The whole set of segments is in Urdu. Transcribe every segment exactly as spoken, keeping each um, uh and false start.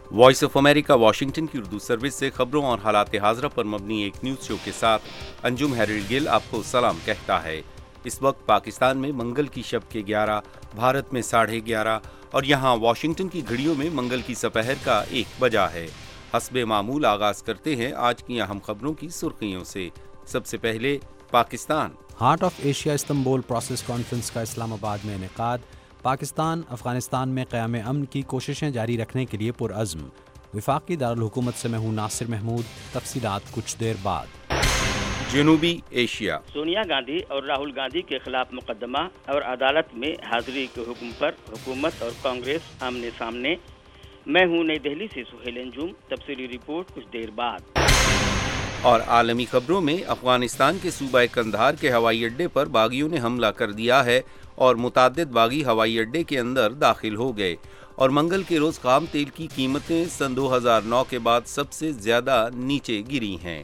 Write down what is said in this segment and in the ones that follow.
وائس آف امریکہ واشنگٹن کی اردو سروس سے خبروں اور حالات حاضرہ پر مبنی ایک نیوز شو کے ساتھ انجم ہیرلڈ گل آپ کو سلام کہتا ہے۔ اس وقت پاکستان میں منگل کی شب کے گیارہ، بھارت میں ساڑھے گیارہ اور یہاں واشنگٹن کی گھڑیوں میں منگل کی سپہر کا ایک بجا ہے۔ حسب معمول آغاز کرتے ہیں آج کی اہم خبروں کی سرخیوں سے۔ سب سے پہلے Pakistan. Heart of Asia Istanbul process conference کا اسلام آباد میں انعقاد۔ پاکستان افغانستان میں قیام امن کی کوششیں جاری رکھنے کے لیے پرعزم۔ وفاقی دارالحکومت سے میں ہوں ناصر محمود، تفصیلات کچھ دیر بعد۔ جنوبی ایشیا۔ سونیا گاندھی اور راہل گاندھی کے خلاف مقدمہ اور عدالت میں حاضری کے حکم پر حکومت اور کانگریس آمنے سامنے۔ میں ہوں نئی دہلی سے سہیل انجم، تفصیلی رپورٹ کچھ دیر بعد۔ اور عالمی خبروں میں افغانستان کے صوبہ قندھار کے ہوائی اڈے پر باغیوں نے حملہ کر دیا ہے اور متعدد باغی ہوائی اڈے کے اندر داخل ہو گئے، اور منگل کے روز خام تیل کی قیمتیں سن دو ہزار نو کے بعد سب سے زیادہ نیچے گری ہیں۔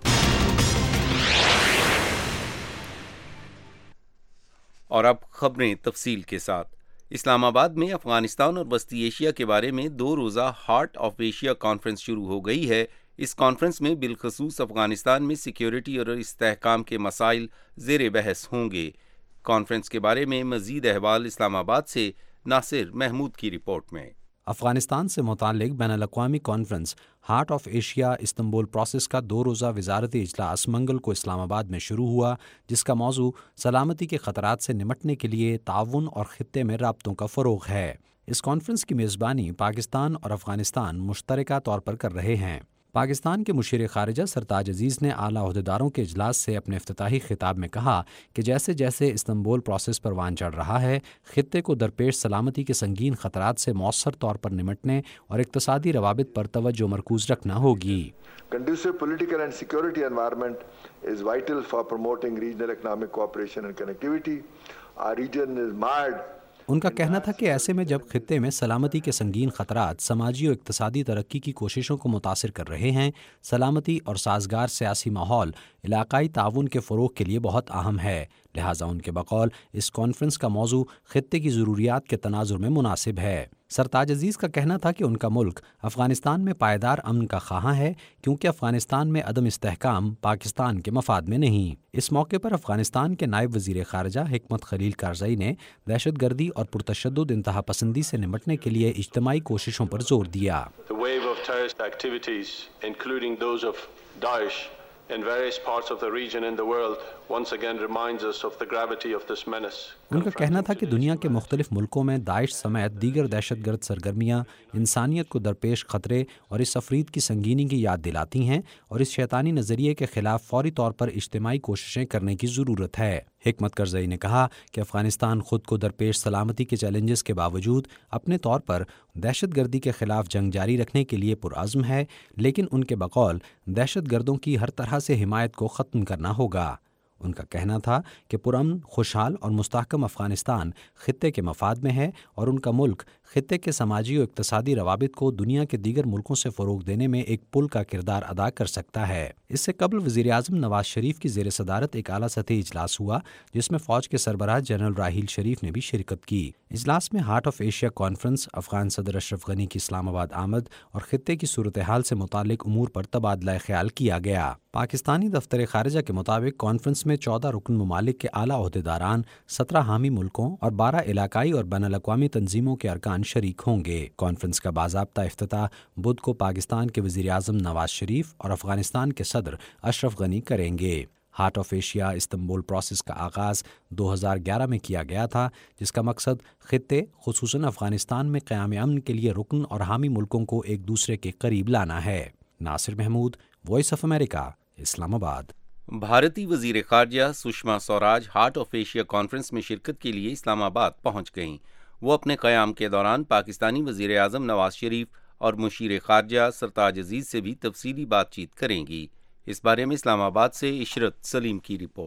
اور اب خبریں تفصیل کے ساتھ۔ اسلام آباد میں افغانستان اور وسطی ایشیا کے بارے میں دو روزہ ہارٹ آف ایشیا کانفرنس شروع ہو گئی ہے۔ اس کانفرنس میں بالخصوص افغانستان میں سیکیورٹی اور استحکام کے مسائل زیر بحث ہوں گے۔ کانفرنس کے بارے میں مزید احوال اسلام آباد سے ناصر محمود کی رپورٹ میں۔ افغانستان سے متعلق بین الاقوامی conference heart of Asia Istanbul process کا دو روزہ وزارتی اجلاس منگل کو اسلام آباد میں شروع ہوا، جس کا موضوع سلامتی کے خطرات سے نمٹنے کے لیے تعاون اور خطے میں رابطوں کا فروغ ہے۔ اس کانفرنس کی میزبانی پاکستان اور افغانستان مشترکہ طور پر کر رہے ہیں۔ پاکستان کے مشیر خارجہ سرتاج عزیز نے اعلیٰ عہدیداروں کے اجلاس سے اپنے افتتاحی خطاب میں کہا کہ جیسے جیسے استنبول پروسیس پروان چڑھ رہا ہے، خطے کو درپیش سلامتی کے سنگین خطرات سے مؤثر طور پر نمٹنے اور اقتصادی روابط پر توجہ مرکوز رکھنا ہوگی۔ Conducive political and security environment is vital for promoting regional economic cooperation and connectivity. Our region is marred. ان کا کہنا تھا کہ ایسے میں جب خطے میں سلامتی کے سنگین خطرات سماجی اور اقتصادی ترقی کی کوششوں کو متاثر کر رہے ہیں، سلامتی اور سازگار سیاسی ماحول علاقائی تعاون کے فروغ کے لیے بہت اہم ہے۔ لہٰذا ان کے بقول اس کانفرنس کا موضوع خطے کی ضروریات کے تناظر میں مناسب ہے۔ سرتاج عزیز کا کہنا تھا کہ ان کا ملک افغانستان میں پائیدار امن کا خواہاں ہے، کیونکہ افغانستان میں عدم استحکام پاکستان کے مفاد میں نہیں۔ اس موقع پر افغانستان کے نائب وزیر خارجہ حکمت خلیل کارزئی نے دہشت گردی اور پرتشدد انتہا پسندی سے نمٹنے کے لیے اجتماعی کوششوں پر زور دیا۔ in various parts of the region in the world once again reminds us of the gravity of this menace. ان کا کہنا تھا کہ دنیا کے مختلف ملکوں میں داعش سمیت دیگر دہشت گرد سرگرمیاں انسانیت کو درپیش خطرے اور اس افرید کی سنگینی کی یاد دلاتی ہیں، اور اس شیطانی نظریے کے خلاف فوری طور پر اجتماعی کوششیں کرنے کی ضرورت ہے۔ حکمت کرزئی نے کہا کہ افغانستان خود کو درپیش سلامتی کے چیلنجز کے باوجود اپنے طور پر دہشت گردی کے خلاف جنگ جاری رکھنے کے لیے پرعزم ہے، لیکن ان کے بقول دہشت گردوں کی ہر طرح سے حمایت کو ختم کرنا ہوگا۔ ان کا کہنا تھا کہ پرامن، خوشحال اور مستحکم افغانستان خطے کے مفاد میں ہے، اور ان کا ملک خطے کے سماجی و اقتصادی روابط کو دنیا کے دیگر ملکوں سے فروغ دینے میں ایک پل کا کردار ادا کر سکتا ہے۔ اس سے قبل وزیر اعظم نواز شریف کی زیر صدارت ایک اعلیٰ سطحی اجلاس ہوا، جس میں فوج کے سربراہ جنرل راحیل شریف نے بھی شرکت کی۔ اجلاس میں heart of Asia conference, Afghan صدر اشرف غنی کی اسلام آباد آمد اور خطے کی صورتحال سے متعلق امور پر تبادلہ خیال کیا گیا۔ پاکستانی دفتر خارجہ کے مطابق کانفرنس میں چودہ رکن ممالک کے اعلیٰ عہدیداران، سترہ حامی ملکوں اور بارہ علاقائی اور بین الاقوامی تنظیموں کے ارکان شریک ہوں گے۔ کانفرنس کا باضابطہ افتتاح بدھ کو پاکستان کے وزیر اعظم نواز شریف اور افغانستان کے صدر اشرف غنی کریں گے۔ Heart of Asia Istanbul process کا آغاز دو ہزار گیارہ میں کیا گیا تھا، جس کا مقصد خطے خصوصاً افغانستان میں قیام امن کے لیے رکن اور حامی ملکوں کو ایک دوسرے کے قریب لانا ہے۔ Nasir Mahmood, voice of America, Islamabad. بھارتی وزیر خارجہ Sushma Swaraj heart of Asia conference میں شرکت کے لیے اسلام آباد پہنچ گئیں۔ وہ اپنے قیام کے دوران پاکستانی وزیر اعظم نواز شریف اور مشیر خارجہ سرتاج عزیز سے بھی تفصیلی بات چیت کریں گی۔ اس بارے میں اسلام آباد سے عشرت سلیم کی رپورٹ۔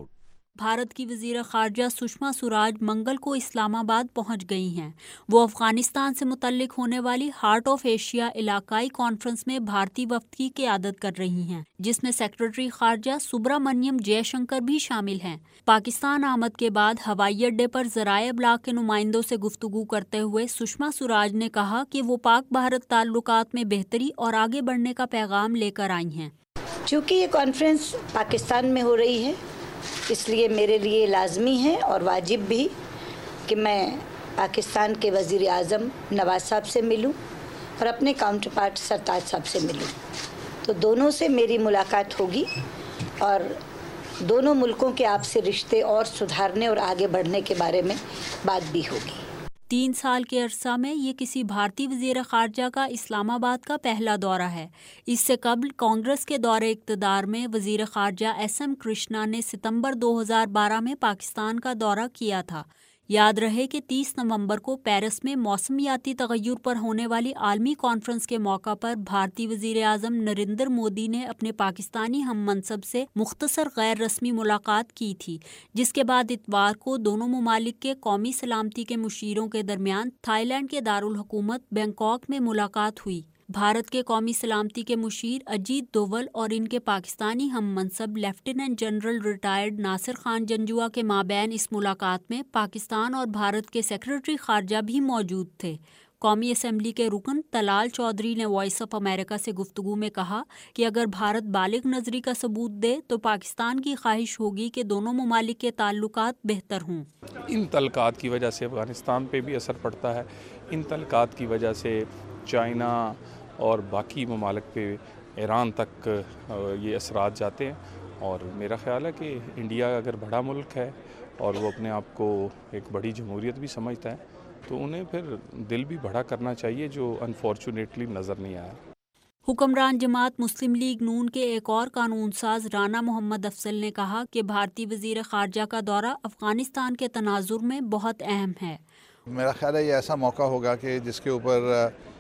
بھارت کی وزیر خارجہ سشما سوراج منگل کو اسلام آباد پہنچ گئی ہیں۔ وہ افغانستان سے متعلق ہونے والی ہارٹ آف ایشیا علاقائی کانفرنس میں بھارتی وفد کی قیادت کر رہی ہیں، جس میں سیکرٹری خارجہ سبرامنیم جے شنکر بھی شامل ہیں۔ پاکستان آمد کے بعد ہوائی اڈے پر ذرائع ابلاغ کے نمائندوں سے گفتگو کرتے ہوئے سشما سوراج نے کہا کہ وہ پاک بھارت تعلقات میں بہتری اور آگے بڑھنے کا پیغام لے کر آئی ہیں۔ چونکہ یہ کانفرنس پاکستان میں ہو رہی ہے، اس لیے میرے لیے لازمی ہے اور واجب بھی کہ میں پاکستان کے وزیر اعظم نواز صاحب سے ملوں اور اپنے کاؤنٹر پارٹ سرتاج صاحب سے ملوں۔ تو دونوں سے میری ملاقات ہوگی اور دونوں ملکوں کے آپسی رشتے اور سدھارنے اور آگے بڑھنے کے بارے میں بات بھی ہوگی۔ تین سال کے عرصہ میں یہ کسی بھارتی وزیر خارجہ کا اسلام آباد کا پہلا دورہ ہے۔ اس سے قبل کانگریس کے دور اقتدار میں وزیر خارجہ ایس ایم کرشنا نے ستمبر دو ہزار بارہ میں پاکستان کا دورہ کیا تھا۔ یاد رہے کہ تیس نومبر کو پیرس میں موسمیاتی تغیر پر ہونے والی عالمی کانفرنس کے موقع پر بھارتی وزیر اعظم نریندر مودی نے اپنے پاکستانی ہم منصب سے مختصر غیر رسمی ملاقات کی تھی، جس کے بعد اتوار کو دونوں ممالک کے قومی سلامتی کے مشیروں کے درمیان تھائی لینڈ کے دارالحکومت بینکاک میں ملاقات ہوئی۔ بھارت کے قومی سلامتی کے مشیر اجیت دوول اور ان کے پاکستانی ہم منصب lieutenant general retired Nasir Khan Janjua کے مابین اس ملاقات میں پاکستان اور بھارت کے سیکرٹری خارجہ بھی موجود تھے۔ قومی اسمبلی کے رکن طلال چودھری نے وائس آف امریکہ سے گفتگو میں کہا کہ اگر بھارت بالغ نظری کا ثبوت دے تو پاکستان کی خواہش ہوگی کہ دونوں ممالک کے تعلقات بہتر ہوں۔ ان تعلقات کی وجہ سے افغانستان پہ بھی اثر پڑتا ہے، ان تعلقات کی وجہ سے چائنا اور باقی ممالک پہ ایران تک یہ اثرات جاتے ہیں، اور میرا خیال ہے کہ انڈیا اگر بڑا ملک ہے اور وہ اپنے آپ کو ایک بڑی جمہوریت بھی سمجھتا ہے تو انہیں پھر دل بھی بڑا کرنا چاہیے، جو انفارچونیٹلی نظر نہیں آیا۔ حکمران جماعت مسلم لیگ نون کے ایک اور قانون ساز رانا محمد افضل نے کہا کہ بھارتی وزیر خارجہ کا دورہ افغانستان کے تناظر میں بہت اہم ہے۔ میرا خیال ہے یہ ایسا موقع ہوگا کہ جس کے اوپر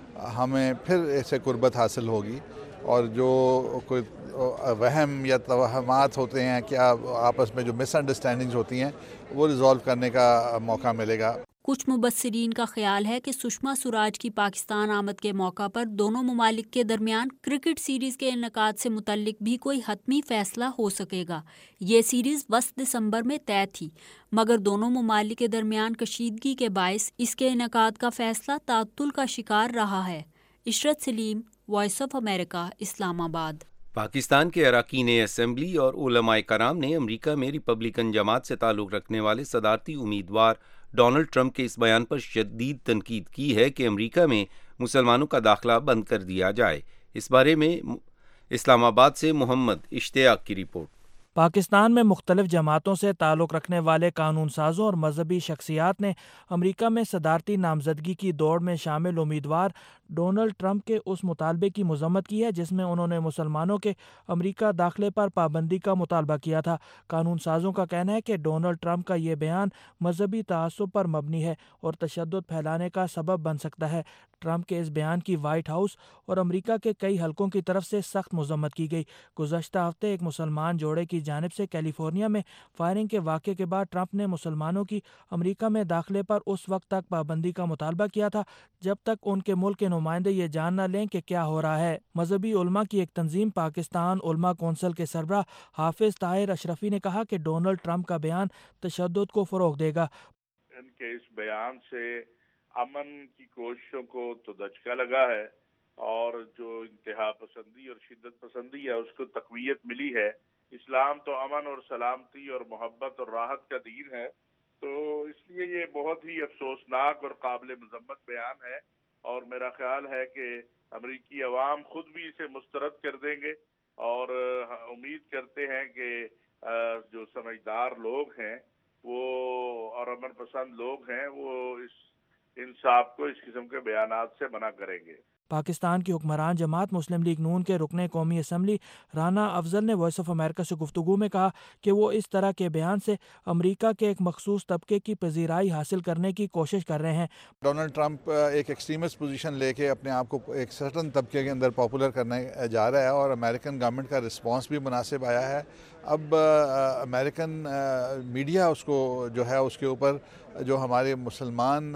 ہمیں پھر ایسے قربت حاصل ہوگی، اور جو کوئی وہم یا توہمات ہوتے ہیں کہ آپس میں جو مس انڈرسٹینڈنگز ہوتی ہیں وہ ریزالو کرنے کا موقع ملے گا۔ کچھ مبصرین کا خیال ہے کہ سشما سوراج کی پاکستان آمد کے موقع پر دونوں ممالک کے درمیان کرکٹ سیریز کے انعقاد سے متعلق بھی کوئی حتمی فیصلہ ہو سکے گا۔ یہ سیریز وسط دسمبر میں طے تھی، مگر دونوں ممالک کے درمیان کشیدگی کے باعث اس کے انعقاد کا فیصلہ تعطل کا شکار رہا ہے۔ عشرت سلیم، وائس آف امریکہ، اسلام آباد۔ پاکستان کے اراکین اسمبلی اور علماء کرام نے امریکہ میں ریپبلکن جماعت سے تعلق رکھنے والے صدارتی امیدوار ڈونلڈ ٹرمپ کے اس بیان پر شدید تنقید کی ہے کہ امریکہ میں مسلمانوں کا داخلہ بند کر دیا جائے۔ اس بارے میں اسلام آباد سے محمد اشتیاق کی رپورٹ۔ پاکستان میں مختلف جماعتوں سے تعلق رکھنے والے قانون سازوں اور مذہبی شخصیات نے امریکہ میں صدارتی نامزدگی کی دوڑ میں شامل امیدوار ڈونلڈ ٹرمپ کے اس مطالبے کی مذمت کی ہے جس میں انہوں نے مسلمانوں کے امریکہ داخلے پر پابندی کا مطالبہ کیا تھا۔ قانون سازوں کا کہنا ہے کہ ڈونلڈ ٹرمپ کا یہ بیان مذہبی تعصب پر مبنی ہے اور تشدد پھیلانے کا سبب بن سکتا ہے۔ ٹرمپ کے اس بیان کی وائٹ ہاؤس اور امریکہ کے کئی حلقوں کی طرف سے سخت مذمت کی گئی۔ گزشتہ ہفتے ایک مسلمان جوڑے کی جانب سے کیلیفورنیا میں فائرنگ کے واقعے کے بعد ٹرمپ نے مسلمانوں کی امریکہ میں داخلے پر اس وقت تک پابندی کا مطالبہ کیا تھا جب تک ان کے ملک کے نمائندے یہ جان نہ لیں کہ کیا ہو رہا ہے۔ مذہبی علماء کی ایک تنظیم پاکستان علماء کونسل کے سربراہ حافظ طاہر اشرفی نے کہا کہ ڈونلڈ ٹرمپ کا بیان تشدد کو فروغ دے گا۔ ان کے اس بیان سے امن کی کوششوں کو تو دھچکا لگا ہے، اور جو انتہا پسندی اور شدت پسندی ہے اس کو تقویت ملی ہے۔ اسلام تو امن اور سلامتی اور محبت اور راحت کا دین ہے، تو اس لیے یہ بہت ہی افسوسناک اور قابل مذمت بیان ہے، اور میرا خیال ہے کہ امریکی عوام خود بھی اسے مسترد کر دیں گے، اور امید کرتے ہیں کہ جو سمجھدار لوگ ہیں وہ اور امن پسند لوگ ہیں وہ اس ان صاحب کو اس قسم کے بیانات سے منع کریں گے۔ پاکستان کی حکمران جماعت مسلم لیگ نون کے رکن قومی اسمبلی رانا افضل نے وائس آف امریکہ سے گفتگو میں کہا کہ وہ اس طرح کے بیان سے امریکہ کے ایک مخصوص طبقے کی پذیرائی حاصل کرنے کی کوشش کر رہے ہیں۔ ڈونلڈ ٹرمپ ایک ایکسٹریمسٹ پوزیشن لے کے اپنے آپ کو ایک سرٹن طبقے کے اندر پاپولر کرنے جا رہا ہے، اور امریکن گورنمنٹ کا رسپانس بھی مناسب آیا ہے۔ اب امریکن میڈیا اس کو جو ہے اس کے اوپر جو ہمارے مسلمان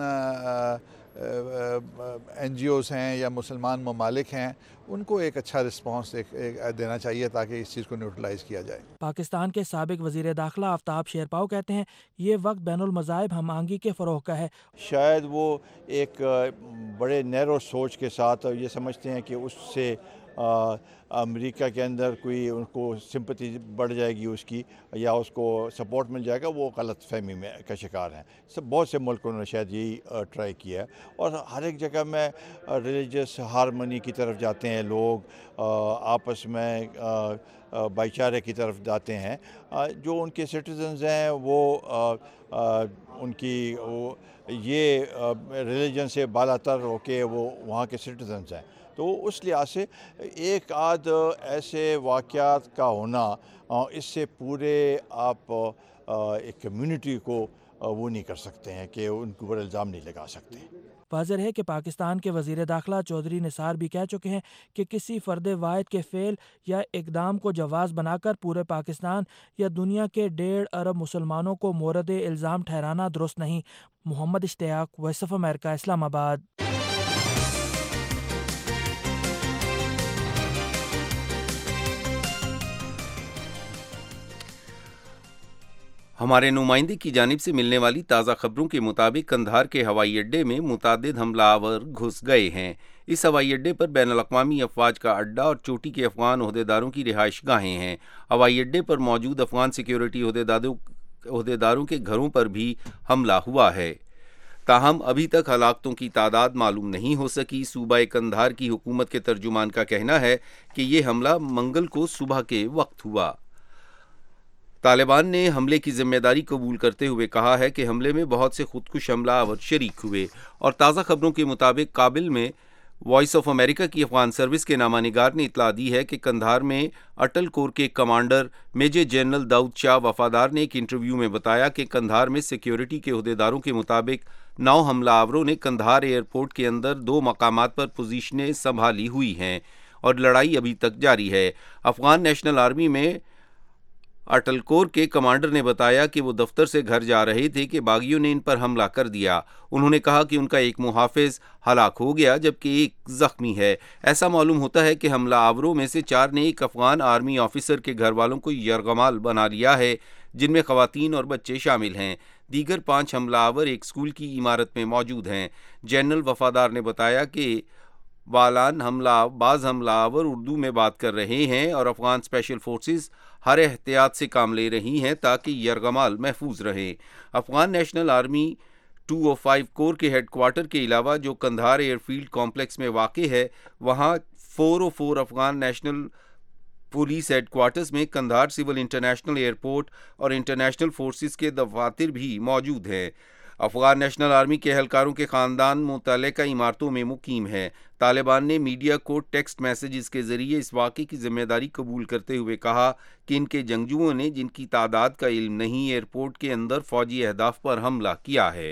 این جی اوز ہیں یا مسلمان ممالک ہیں ان کو ایک اچھا رسپانس دینا چاہیے تاکہ اس چیز کو نیوٹرلائز کیا جائے۔ پاکستان کے سابق وزیر داخلہ آفتاب شیرپاؤ کہتے ہیں یہ وقت بین المذاہب ہم آہنگی کے فروغ کا ہے۔ شاید وہ ایک بڑے نیرو سوچ کے ساتھ یہ سمجھتے ہیں کہ اس سے امریکہ کے اندر کوئی ان کو سمپتی بڑھ جائے گی اس کی یا اس کو سپورٹ مل جائے گا، وہ غلط فہمی میں کا شکار ہیں۔ سب بہت سے ملکوں نے شاید یہی ٹرائی کیا ہے، اور ہر ایک جگہ میں ریلیجس ہارمنی کی طرف جاتے ہیں لوگ، آپس میں بھائی چارے کی طرف جاتے ہیں۔ جو ان کے سٹیزنز ہیں وہ ان کی یہ ریلیجن سے بالا تر ہو کے وہ وہاں کے سٹیزنز ہیں، تو اس لحاظ سے ایک آدھ ایسے واقعات کا ہونا اس سے پورے آپ ایک کمیونٹی کو وہ نہیں کر سکتے ہیں کہ ان کے اوپر الزام نہیں لگا سکتے۔ واضح ہے کہ پاکستان کے وزیر داخلہ چودھری نثار بھی کہہ چکے ہیں کہ کسی فرد واحد کے فعل یا اقدام کو جواز بنا کر پورے پاکستان یا دنیا کے ڈیڑھ ارب مسلمانوں کو مورد الزام ٹھہرانا درست نہیں۔ محمد اشتیاق، وائس آف امریکہ، اسلام آباد۔ ہمارے نمائندے کی جانب سے ملنے والی تازہ خبروں کے مطابق قندھار کے ہوائی اڈے میں متعدد حملہ آور گھس گئے ہیں۔ اس ہوائی اڈے پر بین الاقوامی افواج کا اڈہ اور چوٹی کے افغان عہدیداروں کی رہائش گاہیں ہیں۔ ہوائی اڈے پر موجود افغان سیکیورٹی عہدیداروں کے گھروں پر بھی حملہ ہوا ہے۔ تاہم ابھی تک ہلاکتوں کی تعداد معلوم نہیں ہو سکی۔ صوبہ قندھار کی حکومت کے ترجمان کا کہنا ہے کہ یہ حملہ منگل کو صبح کے وقت ہوا۔ طالبان نے حملے کی ذمہ داری قبول کرتے ہوئے کہا ہے کہ حملے میں بہت سے خودکش حملہ آور شریک ہوئے۔ اور تازہ خبروں کے مطابق کابل میں وائس آف امریکہ کی افغان سروس کے نامہ نگار نے اطلاع دی ہے کہ قندھار میں اٹل کور کے commander major general Dawood Shah Wafadar نے ایک انٹرویو میں بتایا کہ قندھار میں سیکیورٹی کے عہدیداروں کے مطابق نو حملہ آوروں نے قندھار ایئرپورٹ کے اندر دو مقامات پر پوزیشنیں سنبھالی ہوئی ہیں اور لڑائی ابھی تک جاری ہے۔ افغان نیشنل آرمی میں اٹل کور کے کمانڈر نے بتایا کہ وہ دفتر سے گھر جا رہے تھے کہ باغیوں نے ان پر حملہ کر دیا۔ انہوں نے کہا کہ ان کا ایک محافظ ہلاک ہو گیا جبکہ ایک زخمی ہے۔ ایسا معلوم ہوتا ہے کہ حملہ آوروں میں سے چار نے ایک افغان آرمی آفیسر کے گھر والوں کو یرغمال بنا لیا ہے، جن میں خواتین اور بچے شامل ہیں۔ دیگر پانچ حملہ آور ایک اسکول کی عمارت میں موجود ہیں۔ جنرل وفادار نے بتایا کہ والان حملہ بعض حملہ آور اردو میں بات کر رہے ہیں اور افغان اسپیشل فورسز ہر احتیاط سے کام لے رہی ہیں تاکہ یرغمال محفوظ رہے۔ افغان نیشنل آرمی دو سو پانچ کور کے ہیڈ کوارٹر کے علاوہ جو قندھار ایئر فیلڈ کمپلیکس میں واقع ہے، وہاں چار سو چار Afghan national police head quarters Kandahar civil international airport اور انٹرنیشنل فورسز کے دفاتر بھی موجود ہیں۔ افغان نیشنل آرمی کے اہلکاروں کے خاندان متعلقہ عمارتوں میں مقیم ہیں۔ طالبان نے میڈیا کو ٹیکسٹ میسیجز کے ذریعے اس واقعے کی ذمہ داری قبول کرتے ہوئے کہا کہ ان کے جنگجوؤں نے، جن کی تعداد کا علم نہیں، ایئرپورٹ کے اندر فوجی اہداف پر حملہ کیا ہے۔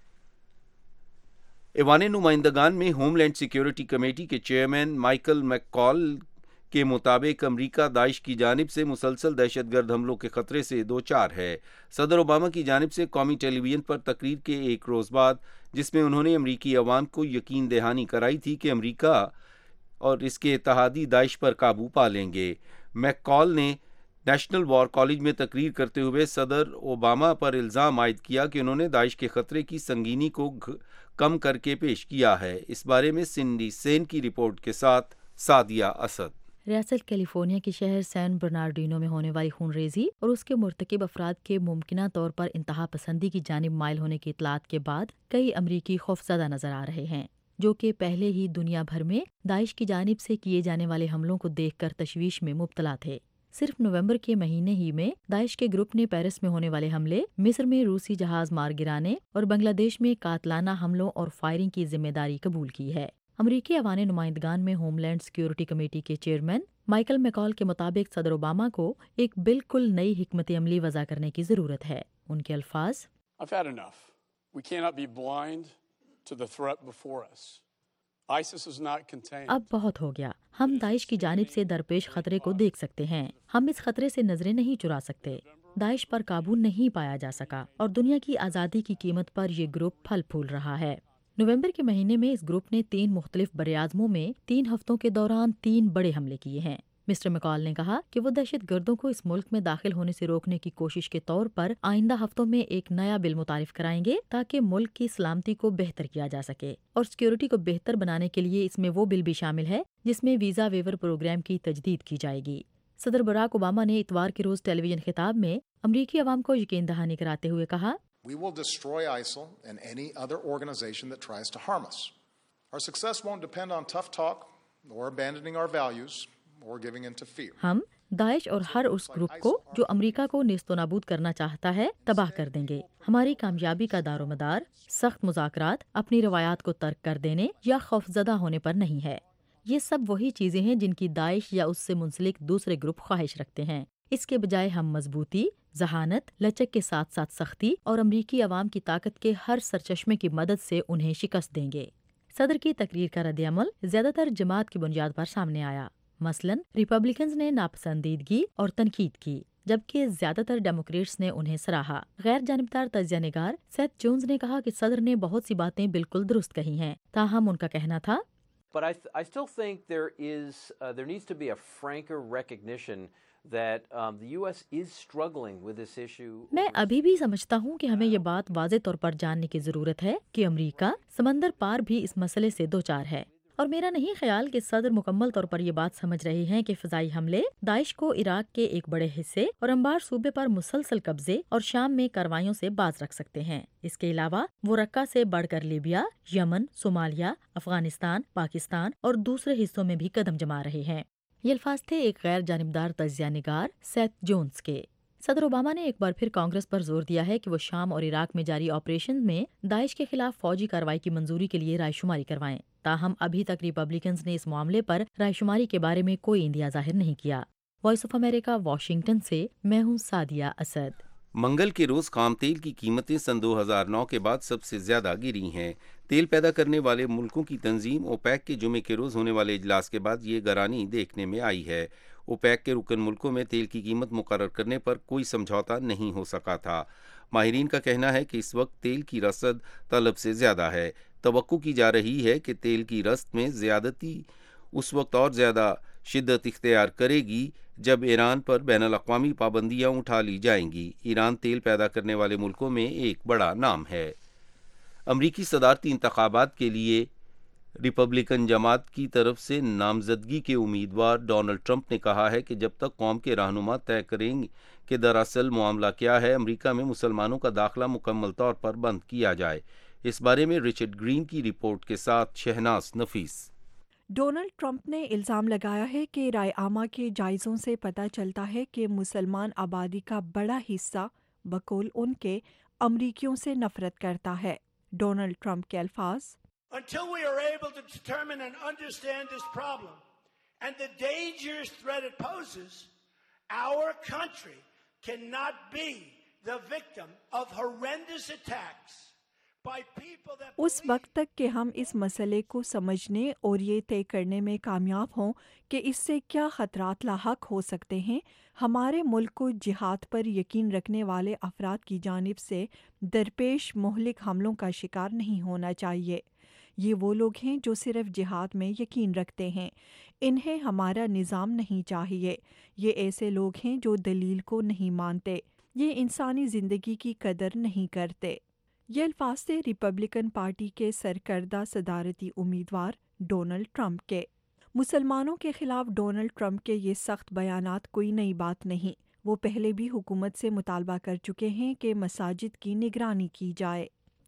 ایوان نمائندگان میں ہوم لینڈ سیکیورٹی کمیٹی کے چیئرمین مائیکل میک کال کے مطابق امریکہ داعش کی جانب سے مسلسل دہشت گرد حملوں کے خطرے سے دوچار ہے۔ صدر اوباما کی جانب سے قومی ٹیلی ویژن پر تقریر کے ایک روز بعد، جس میں انہوں نے امریکی عوام کو یقین دہانی کرائی تھی کہ امریکہ اور اس کے اتحادی داعش پر قابو پا لیں گے، میک کال نے نیشنل وار کالج میں تقریر کرتے ہوئے صدر اوباما پر الزام عائد کیا کہ انہوں نے داعش کے خطرے کی سنگینی کو کم کر کے پیش کیا ہے۔ اس بارے میں سنڈی سین کی رپورٹ کے ساتھ سعدیہ اسد۔ ریاست کیلیفورنیا کے شہر سین برنارڈینو میں ہونے والی خون ریزی اور اس کے مرتکب افراد کے ممکنہ طور پر انتہا پسندی کی جانب مائل ہونے کی اطلاعات کے بعد کئی امریکی خوفزدہ نظر آ رہے ہیں، جو کہ پہلے ہی دنیا بھر میں داعش کی جانب سے کیے جانے والے حملوں کو دیکھ کر تشویش میں مبتلا تھے۔ صرف نومبر کے مہینے ہی میں داعش کے گروپ نے پیرس میں ہونے والے حملے، مصر میں روسی جہاز مار گرانے اور بنگلہ دیش میں قاتلانہ حملوں اور فائرنگ کی ذمہ داری قبول کی ہے۔ امریکی ایوان نمائندگان میں ہوم لینڈ سیکیورٹی کمیٹی کے چیئرمین مائیکل میکال کے مطابق صدر اوباما کو ایک بالکل نئی حکمت عملی وضع کرنے کی ضرورت ہے۔ ان کے الفاظ: I've had enough. We cannot be blind to the threat before us. ISIS is not contained. اب بہت ہو گیا۔ ہم داعش کی جانب سے درپیش خطرے کو دیکھ سکتے ہیں، ہم اس خطرے سے نظریں نہیں چرا سکتے۔ داعش پر قابو نہیں پایا جا سکا اور دنیا کی آزادی کی قیمت پر یہ گروپ پھل پھول رہا ہے۔ نومبر کے مہینے میں اس گروپ نے تین مختلف براعظموں میں تین ہفتوں کے دوران تین بڑے حملے کیے ہیں۔ مسٹر میکال نے کہا کہ وہ دہشت گردوں کو اس ملک میں داخل ہونے سے روکنے کی کوشش کے طور پر آئندہ ہفتوں میں ایک نیا بل متعارف کرائیں گے تاکہ ملک کی سلامتی کو بہتر کیا جا سکے، اور سیکیورٹی کو بہتر بنانے کے لیے اس میں وہ بل بھی شامل ہے جس میں ویزا ویور پروگرام کی تجدید کی جائے گی۔ صدر براک اوباما نے اتوار کے روز ٹیلی ویژن خطاب میں امریکی عوام کو یقین دہانی کراتے ہوئے کہا: We will destroy ISIL and any other organization that tries to harm us. Our success won't depend on tough talk or abandoning our values or giving in to fear. ہم داعش اور ہر اس گروپ کو جو امریکہ کو نیست و نابود کرنا چاہتا ہے تباہ کر دیں گے۔ ہماری کامیابی کا دار و مدار سخت مذاکرات، اپنی روایات کو ترک کر دینے یا خوفزدہ ہونے پر نہیں ہے۔ یہ سب وہی چیزیں ہیں جن کی داعش یا اس سے منسلک دوسرے گروپ خواہش رکھتے ہیں۔ اس کے بجائے ہم مضبوطی، ذہانت، لچک کے ساتھ ساتھ سختی اور امریکی عوام کی طاقت کے ہر سرچشمے کی مدد سے انہیں شکست دیں گے۔ صدر کی تقریر کا رد عمل زیادہ تر جماعت کی بنیاد پر سامنے آیا۔ مثلاً ریپبلکنز نے ناپسندیدگی اور تنقید کی، جبکہ زیادہ تر ڈیموکریٹس نے انہیں سراہا۔ غیر جانبدار تجزیہ نگار سیتھ جونز نے کہا کہ صدر نے بہت سی باتیں بالکل درست کہی ہیں، تاہم ان کا کہنا تھا: But I, th- I still think there is uh, there needs to be a franker recognition that um, the U S is struggling with this issue. میں ابھی بھی سمجھتا ہوں کہ ہمیں یہ بات واضح طور پر جاننے کی ضرورت ہے کہ امریکہ سمندر پار بھی اس مسئلے سے دوچار ہے، اور میرا نہیں خیال کہ صدر مکمل طور پر یہ بات سمجھ رہے ہیں کہ فضائی حملے داعش کو عراق کے ایک بڑے حصے اور انبار صوبے پر مسلسل قبضے اور شام میں کارروائیوں سے باز رکھ سکتے ہیں۔ اس کے علاوہ وہ رقہ سے بڑھ کر Libya, Yemen, Somalia, Afghanistan, Pakistan اور دوسرے حصوں میں بھی قدم جما رہے ہیں۔ یہ الفاظ تھے ایک غیر جانبدار تجزیہ نگار سیتھ جونز کے۔ صدر اوباما نے ایک بار پھر کانگریس پر زور دیا ہے کہ وہ شام اور عراق میں جاری آپریشن میں داعش کے خلاف فوجی کارروائی کی منظوری کے لیے رائے شماری کروائیں، تاہم ابھی تک ریپبلکنز نے اس معاملے پر رائے شماری کے بارے میں کوئی اندیہ ظاہر نہیں کیا۔ وائس آف امریکہ، واشنگٹن سے میں ہوں سعدیہ اسد۔ منگل کے روز خام تیل کی قیمتیں سن دو ہزار نو کے بعد سب سے زیادہ گری ہیں۔ تیل پیدا کرنے والے ملکوں کی تنظیم اوپیک کے جمعے کے روز ہونے والے اجلاس کے بعد یہ گرانی دیکھنے میں آئی ہے۔ اوپیک کے رکن ملکوں میں تیل کی قیمت مقرر کرنے پر کوئی سمجھوتا نہیں ہو سکا تھا۔ ماہرین کا کہنا ہے کہ اس وقت تیل کی رصد طلب سے زیادہ ہے۔ توقع کی جا رہی ہے کہ تیل کی رصد میں زیادتی اس وقت اور زیادہ شدت اختیار کرے گی جب ایران پر بین الاقوامی پابندیاں اٹھا لی جائیں گی۔ ایران تیل پیدا کرنے والے ملکوں میں ایک بڑا نام ہے۔ امریکی صدارتی انتخابات کے لیے ریپبلکن جماعت کی طرف سے نامزدگی کے امیدوار ڈونلڈ ٹرمپ نے کہا ہے کہ جب تک قوم کے رہنما طے کریں کہ دراصل معاملہ کیا ہے، امریکہ میں مسلمانوں کا داخلہ مکمل طور پر بند کیا جائے۔ اس بارے میں رچرڈ گرین کی رپورٹ کے ساتھ شہناز نفیس۔ ڈونلڈ ٹرمپ نے الزام لگایا ہے کہ رائے عامہ کے جائزوں سے پتہ چلتا ہے کہ مسلمان آبادی کا بڑا حصہ بقول ان کے امریکیوں سے نفرت کرتا ہے۔ ڈونلڈ ٹرمپ کے الفاظ: Until we are able to determine and understand this problem and the dangerous threat it poses, our country cannot be the victim of horrendous attacks. اس وقت تک کہ ہم اس مسئلے کو سمجھنے اور یہ طے کرنے میں کامیاب ہوں کہ اس سے کیا خطرات لاحق ہو سکتے ہیں، ہمارے ملک کو جہاد پر یقین رکھنے والے افراد کی جانب سے درپیش مہلک حملوں کا شکار نہیں ہونا چاہیے۔ یہ وہ لوگ ہیں جو صرف جہاد میں یقین رکھتے ہیں، انہیں ہمارا نظام نہیں چاہیے۔ یہ ایسے لوگ ہیں جو دلیل کو نہیں مانتے، یہ انسانی زندگی کی قدر نہیں کرتے۔ یہ الفاظ تھے ریپبلکن پارٹی کے سرکردہ صدارتی امیدوار ڈونلڈ ٹرمپ کے۔ مسلمانوں کے خلاف ڈونلڈ ٹرمپ کے یہ سخت بیانات کوئی نئی بات نہیں، وہ پہلے بھی حکومت سے مطالبہ کر چکے ہیں کہ مساجد کی نگرانی کی جائے۔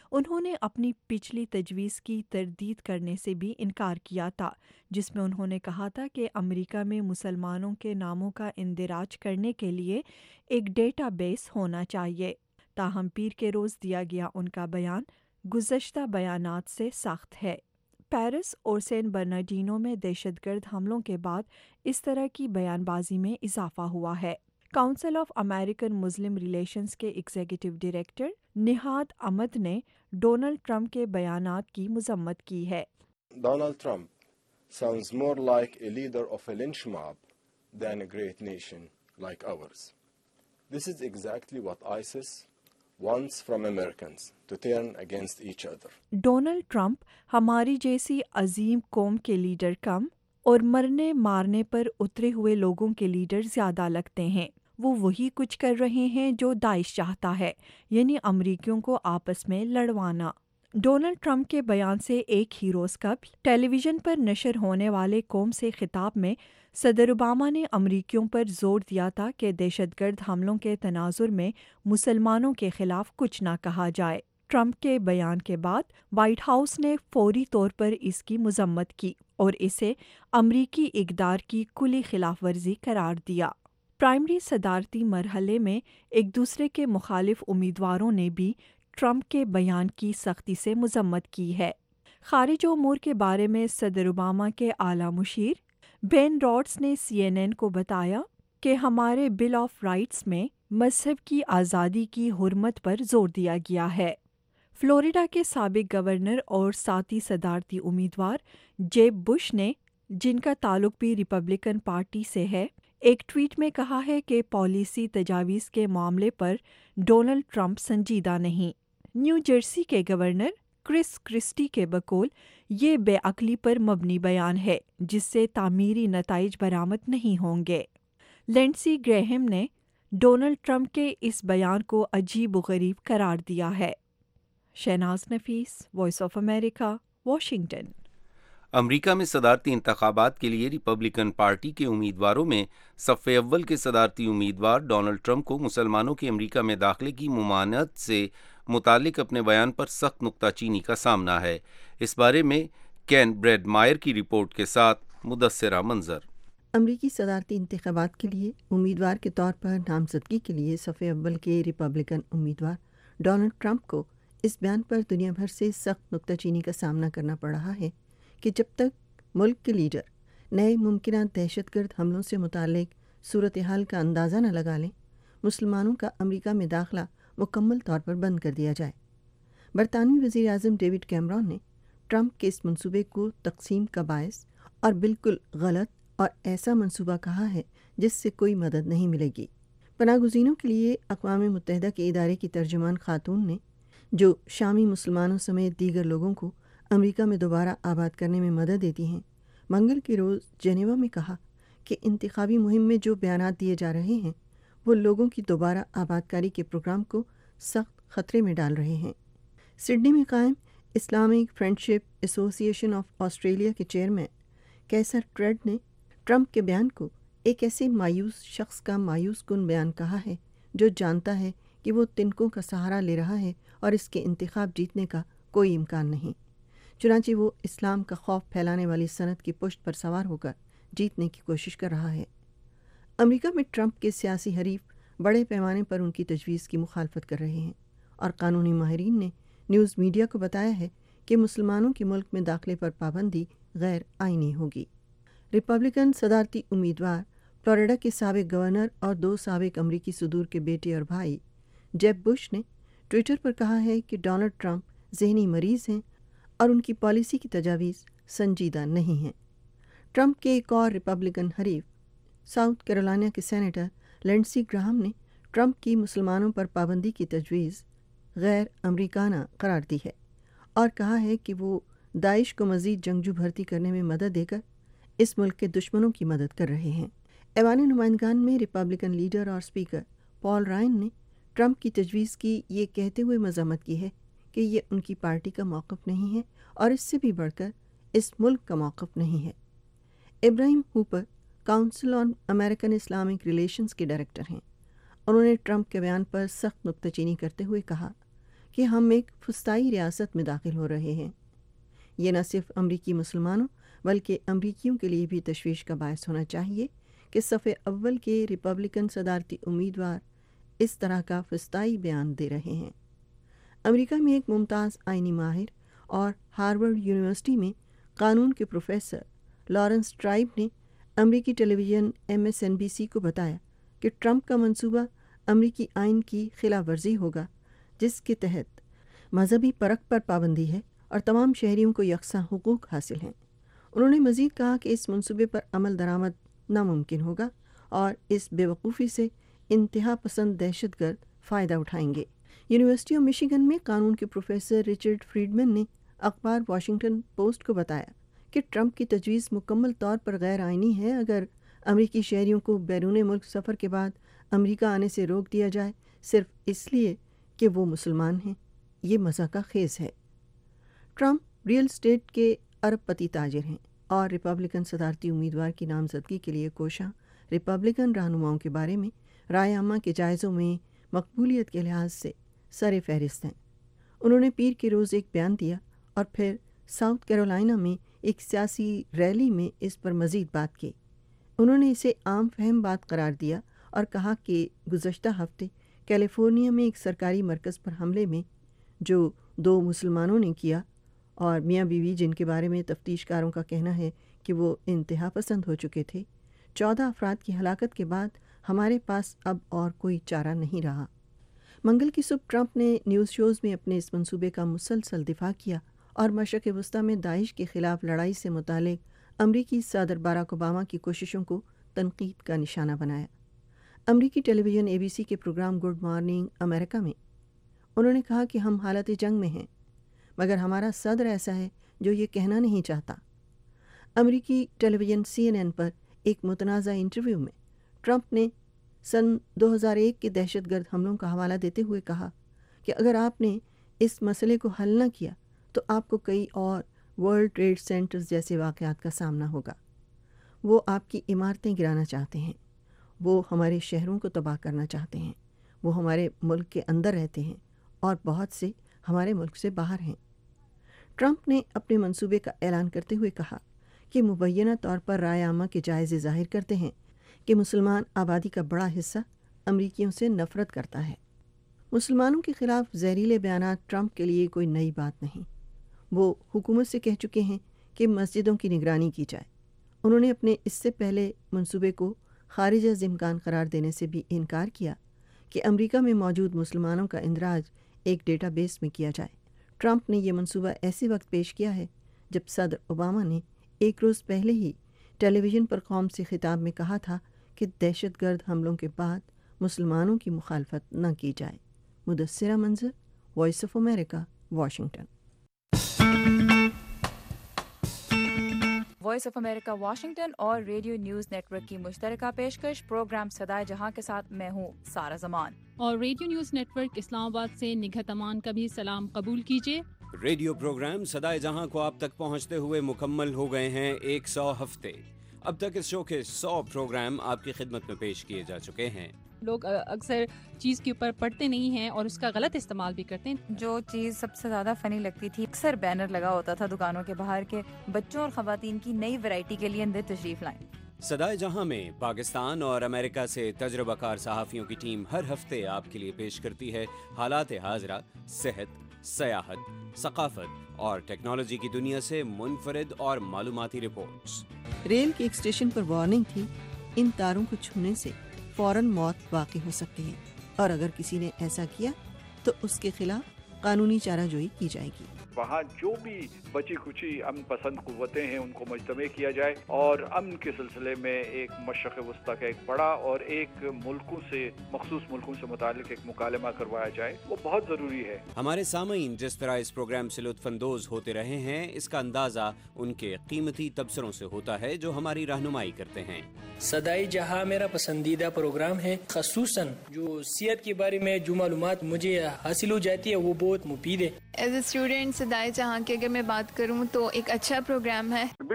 انہوں نے اپنی پچھلی تجویز کی تردید کرنے سے بھی انکار کیا تھا، جس میں انہوں نے کہا تھا کہ امریکہ میں مسلمانوں کے ناموں کا اندراج کرنے کے لیے ایک ڈیٹا بیس ہونا چاہیے۔ تاہم پیر کے روز دیا گیا ان کا بیان گزشتہ بیانات سے سخت ہے۔ پیرس اور سین برنارڈینو میں دہشت گرد حملوں کے بعد اس طرح کی بیان بازی میں اضافہ ہوا ہے۔ Council of American Muslim relations کے ایگزیکٹو ڈائریکٹر نہاد احمد نے ڈونلڈ ٹرمپ کے بیانات کی مذمت کی ہے۔ Donald Trump sounds more like a leader of a lynch mob than a great nation like ours. This is exactly what ISIS wants from Americans, to turn against each other. Donald Trump ہماری جیسی عظیم قوم کے لیڈر کم اور مرنے مارنے پر اترے ہوئے لوگوں کے لیڈر زیادہ لگتے ہیں۔ وہ وہی کچھ کر رہے ہیں جو داعش چاہتا ہے، یعنی امریکیوں کو آپس میں لڑوانا۔ ڈونلڈ ٹرمپ کے بیان سے ایک ہی روز قبل ٹیلی ویژن پر نشر ہونے والے قوم سے خطاب میں صدر اوباما نے امریکیوں پر زور دیا تھا کہ دہشت گرد حملوں کے تناظر میں مسلمانوں کے خلاف کچھ نہ کہا جائے۔ ٹرمپ کے بیان کے بعد وائٹ ہاؤس نے فوری طور پر اس کی مذمت کی اور اسے امریکی اقدار کی کھلی خلاف ورزی قرار دیا۔ پرائمری صدارتی مرحلے میں ایک دوسرے کے مخالف امیدواروں نے بھی ٹرمپ کے بیان کی سختی سے مذمت کی ہے۔ خارجہ امور کے بارے میں صدر اوباما کے اعلیٰ مشیر بین راڈس نے سی این این کو بتایا کہ ہمارے بل آف رائٹس میں مذہب کی آزادی کی حرمت پر زور دیا گیا ہے۔ فلوریڈا کے سابق گورنر اور ساتھی صدارتی امیدوار جیب بش نے، جن کا تعلق بھی ریپبلکن پارٹی سے ہے، ایک ٹویٹ میں کہا ہے کہ پالیسی تجاویز کے معاملے پر ڈونلڈ ٹرمپ سنجیدہ نہیں۔ نیو جرسی کے گورنر کرس کرسٹی کے بقول یہ بے عقلی پر مبنی بیان ہے جس سے تعمیری نتائج برآمد نہیں ہوں گے۔ لینڈسی گریہم نے ڈونلڈ ٹرمپ کے اس بیان کو عجیب و غریب قرار دیا ہے۔ Shahnaz Nafees, voice of America, Washington. امریکہ میں صدارتی انتخابات کے لیے ریپبلکن پارٹی کے امیدواروں میں صف اول کے صدارتی امیدوار ڈونلڈ ٹرمپ کو مسلمانوں کے امریکہ میں داخلے کی ممانعت سے متعلق اپنے بیان پر سخت نکتہ چینی کا سامنا ہے۔ اس بارے میں کین بریڈ مائر کی رپورٹ کے ساتھ مدثرہ منظر۔ امریکی صدارتی انتخابات کے لیے امیدوار کے طور پر نامزدگی کے لیے صف اول کے ریپبلکن امیدوار ڈونلڈ ٹرمپ کو اس بیان پر دنیا بھر سے سخت نکتہ چینی کا سامنا کرنا پڑ رہا ہے کہ جب تک ملک کے لیڈر نئے ممکنہ دہشت گرد حملوں سے متعلق صورتحال کا اندازہ نہ لگا لیں، مسلمانوں کا امریکہ میں داخلہ مکمل طور پر بند کر دیا جائے۔ برطانوی وزیر اعظم ڈیوڈ کیمرون نے ٹرمپ کے اس منصوبے کو تقسیم کا باعث اور بالکل غلط اور ایسا منصوبہ کہا ہے جس سے کوئی مدد نہیں ملے گی۔ پناہ گزینوں کے لیے اقوام متحدہ کے ادارے کی ترجمان خاتون نے، جو شامی مسلمانوں سمیت دیگر لوگوں کو امریکہ میں دوبارہ آباد کرنے میں مدد دیتی ہیں، منگل کے روز جنیوا میں کہا کہ انتخابی مہم میں جو بیانات دیے جا رہے ہیں وہ لوگوں کی دوبارہ آباد کاری کے پروگرام کو سخت خطرے میں ڈال رہے ہیں۔ سڈنی میں قائم Islamic friendship association of Australia کے چیئرمین کیسر ٹریڈ نے ٹرمپ کے بیان کو ایک ایسے مایوس شخص کا مایوس کن بیان کہا ہے جو جانتا ہے کہ وہ تنکوں کا سہارا لے رہا ہے اور اس کے انتخاب جیتنے کا کوئی امکان نہیں، چنانچہ وہ اسلام کا خوف پھیلانے والی صنعت کی پشت پر سوار ہو کر جیتنے کی کوشش کر رہا ہے۔ امریکہ میں ٹرمپ کے سیاسی حریف بڑے پیمانے پر ان کی تجویز کی مخالفت کر رہے ہیں اور قانونی ماہرین نے نیوز میڈیا کو بتایا ہے کہ مسلمانوں کے ملک میں داخلے پر پابندی غیر آئینی ہوگی۔ ریپبلکن صدارتی امیدوار فلوریڈا کے سابق گورنر اور دو سابق امریکی صدور کے بیٹے اور بھائی جیب بش نے ٹویٹر پر کہا ہے کہ ڈونلڈ ٹرمپ ذہنی مریض ہیں اور ان کی پالیسی کی تجاویز سنجیدہ نہیں ہیں۔ ٹرمپ کے ایک اور ریپبلکن حریف ساؤتھ کیرولینا کے سینیٹر لینڈسی گراہم نے ٹرمپ کی مسلمانوں پر پابندی کی تجویز غیر امریکانہ قرار دی ہے اور کہا ہے کہ وہ داعش کو مزید جنگجو بھرتی کرنے میں مدد دے کر اس ملک کے دشمنوں کی مدد کر رہے ہیں۔ ایوان نمائندگان میں ریپبلکن لیڈر اور اسپیکر پال رائن نے ٹرمپ کی تجویز کی یہ کہتے ہوئے مذمت کی ہے کہ یہ ان کی پارٹی کا موقف نہیں ہے اور اس سے بھی بڑھ کر اس ملک کا موقف نہیں ہے۔ Ibrahim Hooper council on American Islamic relations کے ڈائریکٹر ہیں۔ انہوں نے ٹرمپ کے بیان پر سخت نکتہ چینی کرتے ہوئے کہا کہ ہم ایک فسطائی ریاست میں داخل ہو رہے ہیں۔ یہ نہ صرف امریکی مسلمانوں بلکہ امریکیوں کے لیے بھی تشویش کا باعث ہونا چاہیے کہ صف اول کے ریپبلکن صدارتی امیدوار اس طرح کا فسطائی بیان دے رہے ہیں۔ امریکہ میں ایک ممتاز آئینی ماہر اور ہارورڈ یونیورسٹی میں قانون کے پروفیسر لارنس ٹرائب نے امریکی television M S N B C کو بتایا کہ ٹرمپ کا منصوبہ امریکی آئین کی خلاف ورزی ہوگا، جس کے تحت مذہبی پرکھ پر پابندی ہے اور تمام شہریوں کو یکساں حقوق حاصل ہیں۔ انہوں نے مزید کہا کہ اس منصوبے پر عمل درآمد ناممکن ہوگا اور اس بے وقوفی سے انتہا پسند دہشت گرد فائدہ اٹھائیں گے۔ یونیورسٹی آف مشیگن میں قانون کے پروفیسر رچرڈ فریڈمن نے اخبار واشنگٹن پوسٹ کو بتایا کہ ٹرمپ کی تجویز مکمل طور پر غیر آئینی ہے اگر امریکی شہریوں کو بیرون ملک سفر کے بعد امریکہ آنے سے روک دیا جائے صرف اس لیے کہ وہ مسلمان ہیں۔ یہ مضحکہ خیز ہے۔ ٹرمپ ریئل اسٹیٹ کے ارب پتی تاجر ہیں اور ریپبلکن صدارتی امیدوار کی نامزدگی کے لیے کوشاں ریپبلکن رہنماؤں کے بارے میں رائے عامہ کے جائزوں میں مقبولیت کے لحاظ سے سر فہرست ہیں۔ انہوں نے پیر کے روز ایک بیان دیا اور پھر ساؤتھ کیرولائنا میں ایک سیاسی ریلی میں اس پر مزید بات کی۔ انہوں نے اسے عام فہم بات قرار دیا اور کہا کہ گزشتہ ہفتے کیلیفورنیا میں ایک سرکاری مرکز پر حملے میں جو دو مسلمانوں نے کیا اور میاں بیوی جن کے بارے میں تفتیش کاروں کا کہنا ہے کہ وہ انتہا پسند ہو چکے تھے، چودہ افراد کی ہلاکت کے بعد ہمارے پاس اب اور کوئی چارہ نہیں رہا۔ منگل کی صبح ٹرمپ نے نیوز شوز میں اپنے اس منصوبے کا مسلسل دفاع کیا اور مشرق وسطیٰ میں داعش کے خلاف لڑائی سے متعلق امریکی صدر باراک اوباما کی کوششوں کو تنقید کا نشانہ بنایا۔ امریکی ٹیلی ویژن اے بی سی کے پروگرام گڈ مارننگ امریکہ میں انہوں نے کہا کہ ہم حالت جنگ میں ہیں، مگر ہمارا صدر ایسا ہے جو یہ کہنا نہیں چاہتا۔ امریکی television C N N پر ایک متنازع انٹرویو میں ٹرمپ نے سن دو ہزار ایک کے دہشت گرد حملوں کا حوالہ دیتے ہوئے کہا کہ اگر آپ نے اس مسئلے کو حل نہ کیا تو آپ کو کئی اور ورلڈ ٹریڈ سینٹرز جیسے واقعات کا سامنا ہوگا۔ وہ آپ کی عمارتیں گرانا چاہتے ہیں، وہ ہمارے شہروں کو تباہ کرنا چاہتے ہیں، وہ ہمارے ملک کے اندر رہتے ہیں اور بہت سے ہمارے ملک سے باہر ہیں۔ ٹرمپ نے اپنے منصوبے کا اعلان کرتے ہوئے کہا کہ مبینہ طور پر رائے عامہ کے جائزے ظاہر کرتے ہیں کہ مسلمان آبادی کا بڑا حصہ امریکیوں سے نفرت کرتا ہے۔ مسلمانوں کے خلاف زہریلے بیانات ٹرمپ کے لیے کوئی نئی بات نہیں۔ وہ حکومت سے کہہ چکے ہیں کہ مسجدوں کی نگرانی کی جائے۔ انہوں نے اپنے اس سے پہلے منصوبے کو خارج از امکان قرار دینے سے بھی انکار کیا کہ امریکہ میں موجود مسلمانوں کا اندراج ایک ڈیٹا بیس میں کیا جائے۔ ٹرمپ نے یہ منصوبہ ایسے وقت پیش کیا ہے جب صدر اوباما نے ایک روز پہلے ہی ٹیلی ویژن پر قوم سے خطاب میں کہا تھا کہ دہشت گرد حملوں کے بعد مسلمانوں کی مخالفت نہ کی جائے۔ Mudassira Manzar, voice of America, Washington. Voice of America Washington اور ریڈیو نیوز نیٹ ورک کی مشترکہ پیشکش پروگرام صدائے جہاں کے ساتھ میں ہوں سارہ زمان، اور radio news network Islamabad سے نگہت امان کا بھی سلام قبول کیجیے۔ ریڈیو پروگرام صدائے جہاں کو آپ تک پہنچتے ہوئے مکمل ہو گئے ہیں ایک سو ہفتے۔ اب تک اس شو کے سو پروگرام آپ کی خدمت میں پیش کیے جا چکے ہیں۔ لوگ اکثر چیز کے اوپر پڑھتے نہیں ہیں اور اس کا غلط استعمال بھی کرتے ہیں۔ جو چیز سب سے زیادہ فنی لگتی تھی، اکثر بینر لگا ہوتا تھا دکانوں کے باہر کے بچوں اور خواتین کی نئی ویرائٹی کے لیے اندر تشریف لائیں۔ صدائے جہاں میں پاکستان اور امریکہ سے تجربہ کار صحافیوں کی ٹیم ہر ہفتے آپ کے لیے پیش کرتی ہے حالات حاضرہ، صحت، سیاحت، ثقافت اور ٹیکنالوجی کی دنیا سے منفرد اور معلوماتی رپورٹس۔ ریل کے ایک اسٹیشن پر وارننگ تھی، ان تاروں کو چھونے سے فوراً موت واقع ہو سکتی ہے اور اگر کسی نے ایسا کیا تو اس کے خلاف قانونی چارہ جوئی کی جائے گی۔ وہاں جو بھی بچی کچی امن پسند قوتیں ہیں ان کو مجتمع کیا جائے اور امن کے سلسلے میں ایک مشرق وسطیٰ کا ایک بڑا اور ایک ملکوں سے مخصوص ملکوں سے متعلق ایک مکالمہ کروایا جائے، وہ بہت ضروری ہے۔ ہمارے سامعین جس طرح اس پروگرام سے لطف اندوز ہوتے رہے ہیں، اس کا اندازہ ان کے قیمتی تبصروں سے ہوتا ہے جو ہماری رہنمائی کرتے ہیں۔ صدائے جہاں میرا پسندیدہ پروگرام ہے، خصوصاً جو صحت کے بارے میں جو معلومات مجھے حاصل ہو جاتی ہے وہ بہت مفید ہے۔ ایز اے اسٹوڈنٹ صدائے جہاں کی اگر میں بات کروں تو ایک اچھا پروگرام ہے۔ بالخصوص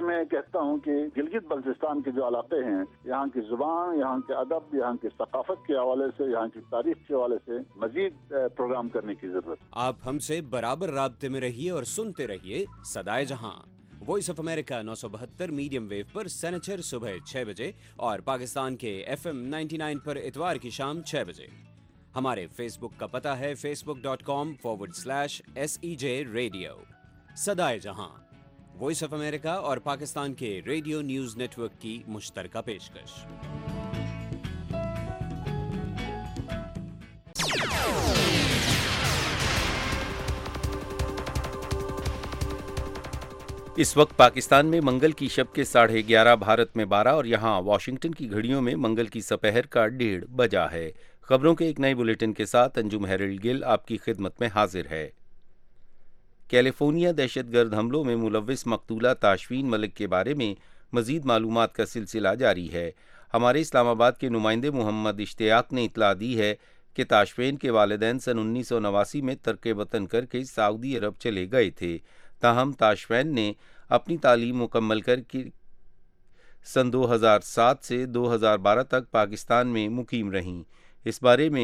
اس میں کہتا ہوں کہ گلگت بلتستان کے جو علاقے ہیں، یہاں کی زبان، یہاں کے ادب، یہاں کی ثقافت کے حوالے سے، یہاں کی تاریخ کے حوالے سے مزید پروگرام کرنے کی ضرورت ہے۔ آپ ہم سے برابر رابطے میں رہیے اور سنتے رہیے صدائے جہاں، وائس آف امریکہ نو سو بہتر میڈیم ویو پر سنیچر صبح چھ بجے اور پاکستان کے ایف ایم نائنٹی نائن پر اتوار کی شام چھ بجے۔ ہمارے فیس بک کا پتہ ہے facebook dot com forward slash S E J radio. صدائے جہاں وائس آف امریکہ اور پاکستان کے ریڈیو نیوز نیٹ ورک کی مشترکہ پیشکش۔ اس وقت پاکستان میں منگل کی شب کے ساڑھے گیارہ، بھارت میں بارہ اور یہاں واشنگٹن کی گھڑیوں میں منگل کی سپہر کا ڈیڑھ بجا ہے۔ خبروں کے ایک نئے بلیٹن کے ساتھ انجم ہیرلڈ گل آپ کی خدمت میں حاضر ہے۔ کیلیفورنیا دہشت گرد حملوں میں ملوث مقتولہ تاشفین ملک کے بارے میں مزید معلومات کا سلسلہ جاری ہے۔ ہمارے اسلام آباد کے نمائندے محمد اشتیاق نے اطلاع دی ہے کہ تاشفین کے والدین سن انیس سو نواسی میں ترک وطن کر کے سعودی عرب چلے گئے تھے، تاہم تاشفین نے اپنی تعلیم مکمل کر کے سن دو ہزار سات سے دو ہزار بارہ تک پاکستان میں مقیم رہیں۔ اس بارے میں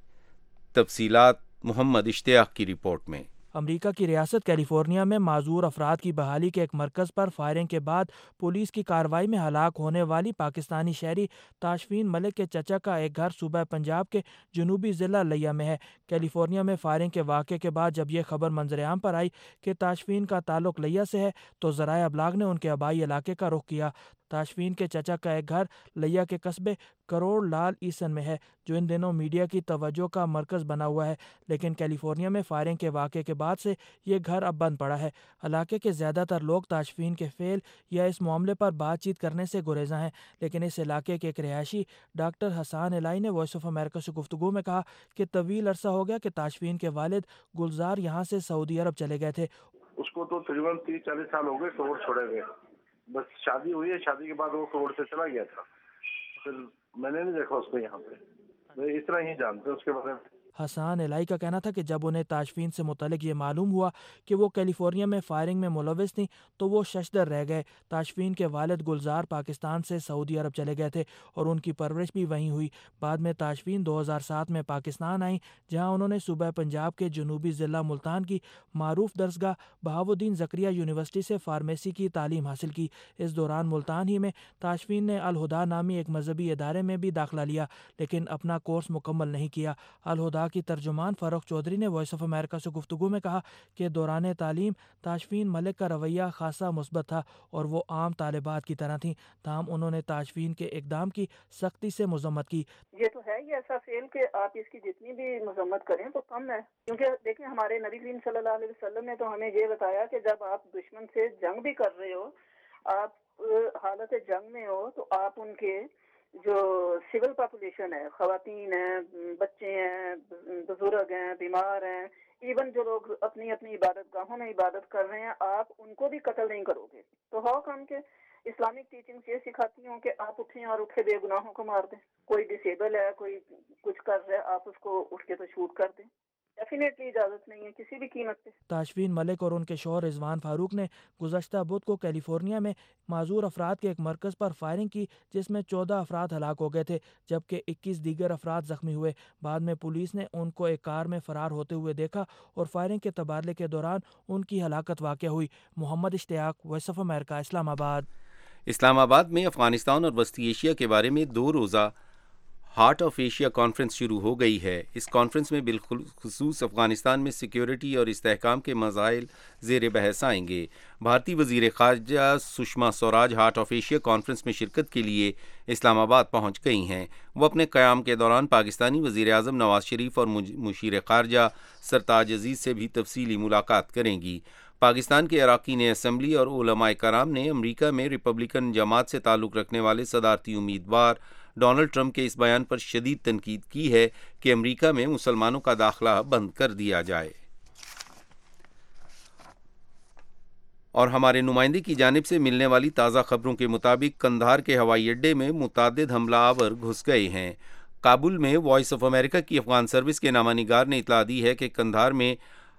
تفصیلات محمد اشتیاق کی رپورٹ میں۔ امریکہ کی ریاست کیلیفورنیا میں معذور افراد کی بحالی کے ایک مرکز پر فائرنگ کے بعد پولیس کی کارروائی میں ہلاک ہونے والی پاکستانی شہری تاشفین ملک کے چچا کا ایک گھر صوبہ پنجاب کے جنوبی ضلع لیا میں ہے۔ کیلیفورنیا میں فائرنگ کے واقعے کے بعد جب یہ خبر منظر عام پر آئی کہ تاشفین کا تعلق لیا سے ہے تو ذرائع ابلاغ نے ان کے آبائی علاقے کا رخ کیا۔ تاشفین کے چچا کا ایک گھر لیا کے قصبے کروڑ لال ایسن میں ہے، جو ان دنوں میڈیا کی توجہ کا مرکز بنا ہوا ہے، لیکن کیلیفورنیا میں فائرنگ کے واقعے کے بعد سے یہ گھر اب بند پڑا ہے۔ علاقے کے زیادہ تر لوگ تاشفین کے فعل یا اس معاملے پر بات چیت کرنے سے گریزاں ہیں، لیکن اس علاقے کے ایک رہائشی ڈاکٹر حسان الہی نے وائس آف امریکہ سے گفتگو میں کہا کہ طویل عرصہ ہو گیا کہ تاشفین کے والد گلزار یہاں سے سعودی عرب چلے گئے تھے۔ اس کو تو تقریباً تیس چالیس سال ہو گئے کوڑ چھوڑے گئے، بس شادی ہوئی ہے، شادی کے بعد وہ کوڑ سے چلا گیا تھا، پھر میں نے نہیں دیکھا اس کو یہاں پہ، اس طرح ہی جانتے ہیں اس کے بارے میں۔ حسان الہی کا کہنا تھا کہ جب انہیں تاشفین سے متعلق یہ معلوم ہوا کہ وہ کیلیفورنیا میں فائرنگ میں ملوث تھیں تو وہ ششدر رہ گئے۔ تاشفین کے والد گلزار پاکستان سے سعودی عرب چلے گئے تھے اور ان کی پرورش بھی وہیں ہوئی۔ بعد میں تاشفین دو ہزار سات میں پاکستان آئیں، جہاں انہوں نے صوبہ پنجاب کے جنوبی ضلع ملتان کی معروف درسگاہ بہاؤالدین زکریا یونیورسٹی سے فارمیسی کی تعلیم حاصل کی۔ اس دوران ملتان ہی میں تاشفین نے الہدا نامی ایک مذہبی ادارے میں بھی داخلہ لیا، لیکن اپنا کورس مکمل نہیں کیا۔ الہدا کی ترجمان فاروق چودھری نے وائس آف امریکہ سے گفتگو میں کہا کہ دوران تعلیم تاشفین ملک کا رویہ خاصا مثبت تھا اور وہ عام طالبات کی طرح تھیں، تاہم انہوں نے تاشفین کے اقدام کی سختی سے مذمت کی۔ یہ تو ہے یہ ایسا فعل کہ آپ اس کی جتنی بھی مذمت کریں تو کم ہے، کیونکہ دیکھیں ہمارے نبی کریم صلی اللہ علیہ وسلم نے تو ہمیں یہ بتایا کہ جب آپ دشمن سے جنگ بھی کر رہے ہو، آپ حالت جنگ میں ہو، تو آپ ان کے جو سول پاپولیشن ہے، خواتین ہیں، بچے ہیں، بزرگ ہیں، بیمار ہیں، ایون جو لوگ اپنی اپنی عبادت گاہوں میں عبادت کر رہے ہیں، آپ ان کو بھی قتل نہیں کرو گے۔ تو ہاؤ کم کہ اسلامک ٹیچنگز یہ سکھاتی ہوں کہ آپ اٹھیں اور اٹھے بے گناہوں کو مار دیں۔ کوئی ڈسیبل ہے، کوئی کچھ کر رہا ہے، آپ اس کو اٹھ کے تو شوٹ کر دیں۔ ڈیفینیٹلی اجازت نہیں ہے کسی بھی قیمت پہ۔ تاشفین ملک اور ان کے شوہر رضوان فاروق نے گزشتہ بدھ کو کیلیفورنیا میں معذور افراد کے ایک مرکز پر فائرنگ کی، جس میں چودہ افراد ہلاک ہو گئے تھے جبکہ اکیس دیگر افراد زخمی ہوئے۔ بعد میں پولیس نے ان کو ایک کار میں فرار ہوتے ہوئے دیکھا اور فائرنگ کے تبادلے کے دوران ان کی ہلاکت واقع ہوئی۔ محمد اشتیاق، وائس آف امریکہ، اسلام آباد۔ اسلام آباد میں افغانستان اور وسطی ایشیا کے بارے میں دو روزہ ہارٹ آف ایشیا کانفرنس شروع ہو گئی ہے۔ اس کانفرنس میں بالخصوص افغانستان میں سیکیورٹی اور استحکام کے مسائل زیر بحث آئیں گے۔ بھارتی وزیر خارجہ Sushma Swaraj heart of Asia conference میں شرکت کے لیے اسلام آباد پہنچ گئی ہیں۔ وہ اپنے قیام کے دوران پاکستانی وزیر اعظم نواز شریف اور مشیر خارجہ سرتاج عزیز سے بھی تفصیلی ملاقات کریں گی۔ پاکستان کے اراکین اسمبلی اور علماء کرام نے امریکہ میں ریپبلکن جماعت سے تعلق رکھنے والے صدارتی امیدوار ڈونلڈ ٹرمپ کے اس بیان پر شدید تنقید کی ہے کہ امریکہ میں مسلمانوں کا داخلہ بند کر دیا جائے۔ اور ہمارے نمائندے کی جانب سے ملنے والی تازہ خبروں کے مطابق قندھار کے ہوائی اڈے میں متعدد حملہ آور گھس گئے ہیں۔ کابل میں وائس آف امریکہ کی افغان سروس کے نامہ نگار نے اطلاع دی ہے کہ قندھار میں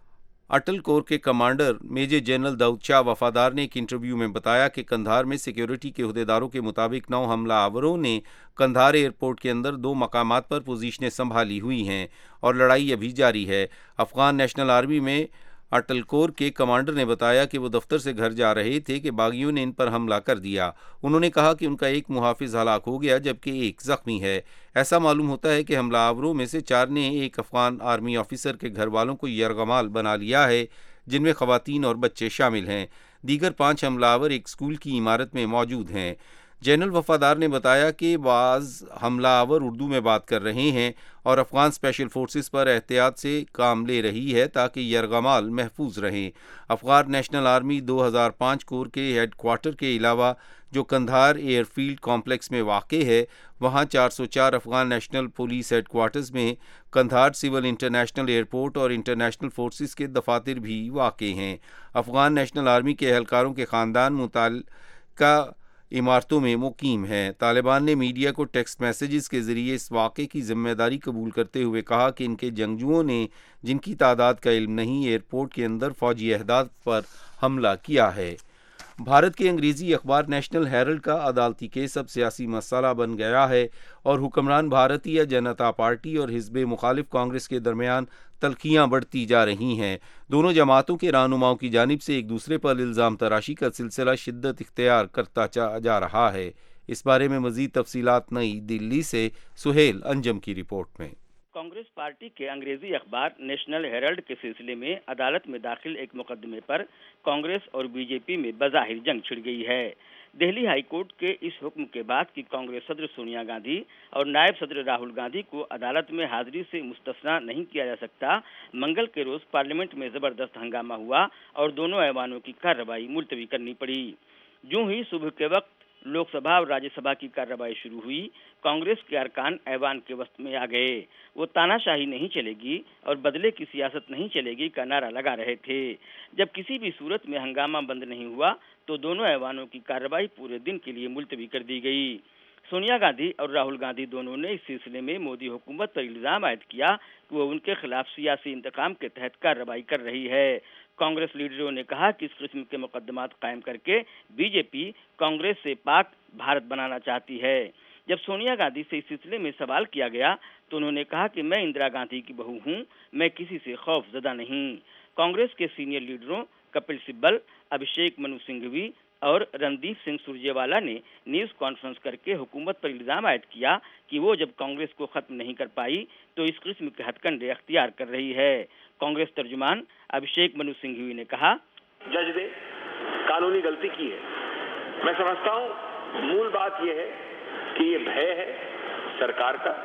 اٹل کور کے commander major general Dawood Shah Wafadar نے ایک انٹرویو میں بتایا کہ قندھار میں سیکیورٹی کے عہدیداروں کے مطابق نو حملہ آوروں نے قندھار ایئرپورٹ کے اندر دو مقامات پر پوزیشنیں سنبھالی ہوئی ہیں اور لڑائی ابھی جاری ہے۔ افغان نیشنل آرمی میں اٹل کور کے کمانڈر نے بتایا کہ وہ دفتر سے گھر جا رہے تھے کہ باغیوں نے ان پر حملہ کر دیا۔ انہوں نے کہا کہ ان کا ایک محافظ ہلاک ہو گیا جبکہ ایک زخمی ہے۔ ایسا معلوم ہوتا ہے کہ حملہ آوروں میں سے چار نے ایک افغان آرمی آفیسر کے گھر والوں کو یرغمال بنا لیا ہے، جن میں خواتین اور بچے شامل ہیں۔ دیگر پانچ حملہ آور ایک اسکول کی عمارت میں موجود ہیں۔ جنرل وفادار نے بتایا کہ بعض حملہ آور اردو میں بات کر رہے ہیں اور افغان اسپیشل فورسز پر احتیاط سے کام لے رہی ہے تاکہ یرغمال محفوظ رہیں۔ افغان نیشنل آرمی دو ہزار پانچ کور کے ہیڈ کوارٹر کے علاوہ جو قندھار ایئر فیلڈ کمپلیکس میں واقع ہے، وہاں چار سو چار Afghan national police head quarters Kandahar civil international airport اور انٹرنیشنل فورسز کے دفاتر بھی واقع ہیں۔ افغان نیشنل آرمی کے اہلکاروں کے خاندان متعلقہ عمارتوں میں مقیم ہیں۔ طالبان نے میڈیا کو ٹیکسٹ میسیجز کے ذریعے اس واقعے کی ذمہ داری قبول کرتے ہوئے کہا کہ ان کے جنگجوؤں نے، جن کی تعداد کا علم نہیں، ایئرپورٹ کے اندر فوجی اہداف پر حملہ کیا ہے۔ بھارت کے انگریزی اخبار نیشنل ہیرلڈ کا عدالتی کیس اب سیاسی مسئلہ بن گیا ہے اور حکمران بھارتیہ جنتا پارٹی اور حزب مخالف کانگریس کے درمیان تلخیاں بڑھتی جا رہی ہیں۔ دونوں جماعتوں کے رہنماؤں کی جانب سے ایک دوسرے پر الزام تراشی کا سلسلہ شدت اختیار کرتا جا رہا ہے۔ اس بارے میں مزید تفصیلات نئی دلی سے سہیل انجم کی رپورٹ میں۔ کانگریس پارٹی کے انگریزی اخبار نیشنل ہیرلڈ کے سلسلے میں عدالت میں داخل ایک مقدمے پر کانگریس اور بی جے پی میں بظاہر جنگ چھڑ گئی ہے۔ دہلی ہائی کورٹ کے اس حکم کے بعد کہ کانگریس صدر سونیا گاندھی اور نائب صدر راہل گاندھی کو عدالت میں حاضری سے مستثنی نہیں کیا جا سکتا، منگل کے روز پارلیمنٹ میں زبردست ہنگامہ ہوا اور دونوں ایوانوں کی کارروائی ملتوی کرنی پڑی۔ جو ہی صبح کے وقت لوک سبھا اور راجیہ سبھا کی کارروائی شروع ہوئی، کانگریس کے ارکان ایوان کے وسط میں آ گئے۔ وہ تانا شاہی نہیں چلے گی اور بدلے کی سیاست نہیں چلے گی کا نعرہ لگا رہے تھے۔ جب کسی بھی صورت میں ہنگامہ بند نہیں ہوا تو دونوں ایوانوں کی کارروائی پورے دن کے لیے ملتوی کر دی گئی۔ سونیا گاندھی اور راہل گاندھی دونوں نے اس سلسلے میں مودی حکومت پر الزام عائد کیا کہ وہ ان کے خلاف سیاسی انتقام کے تحت کارروائی کر رہی ہے۔ کانگریس لیڈروں نے کہا کہ اس قسم کے مقدمات قائم کر کے بی جے پی کانگریس سے پاک بھارت بنانا چاہتی ہے۔ جب سونیا گاندھی سے اس سلسلے میں سوال کیا گیا تو انہوں نے کہا کہ میں اندرا گاندھی کی بہو ہوں، میں کسی سے خوف زدہ نہیں۔ کانگریس کے سینئر لیڈروں کپل سبل، ابھیشیک منو سنگھوی اور رندیپ سنگھ سرجیوالا نے نیوز کانفرنس کر کے حکومت پر الزام عائد کیا کہ وہ جب کانگریس کو ختم نہیں کر پائی تو اس قسم کے ہتھ کنڈے اختیار کر رہی ہے۔ کانگریس ترجمان ابھیشیک منو سنگھوی نے کہا، جج نے قانونی غلطی کی ہے۔ میں سمجھتا ہوں مول بات یہ ہے کہ یہ بھے ہے سرکار کا،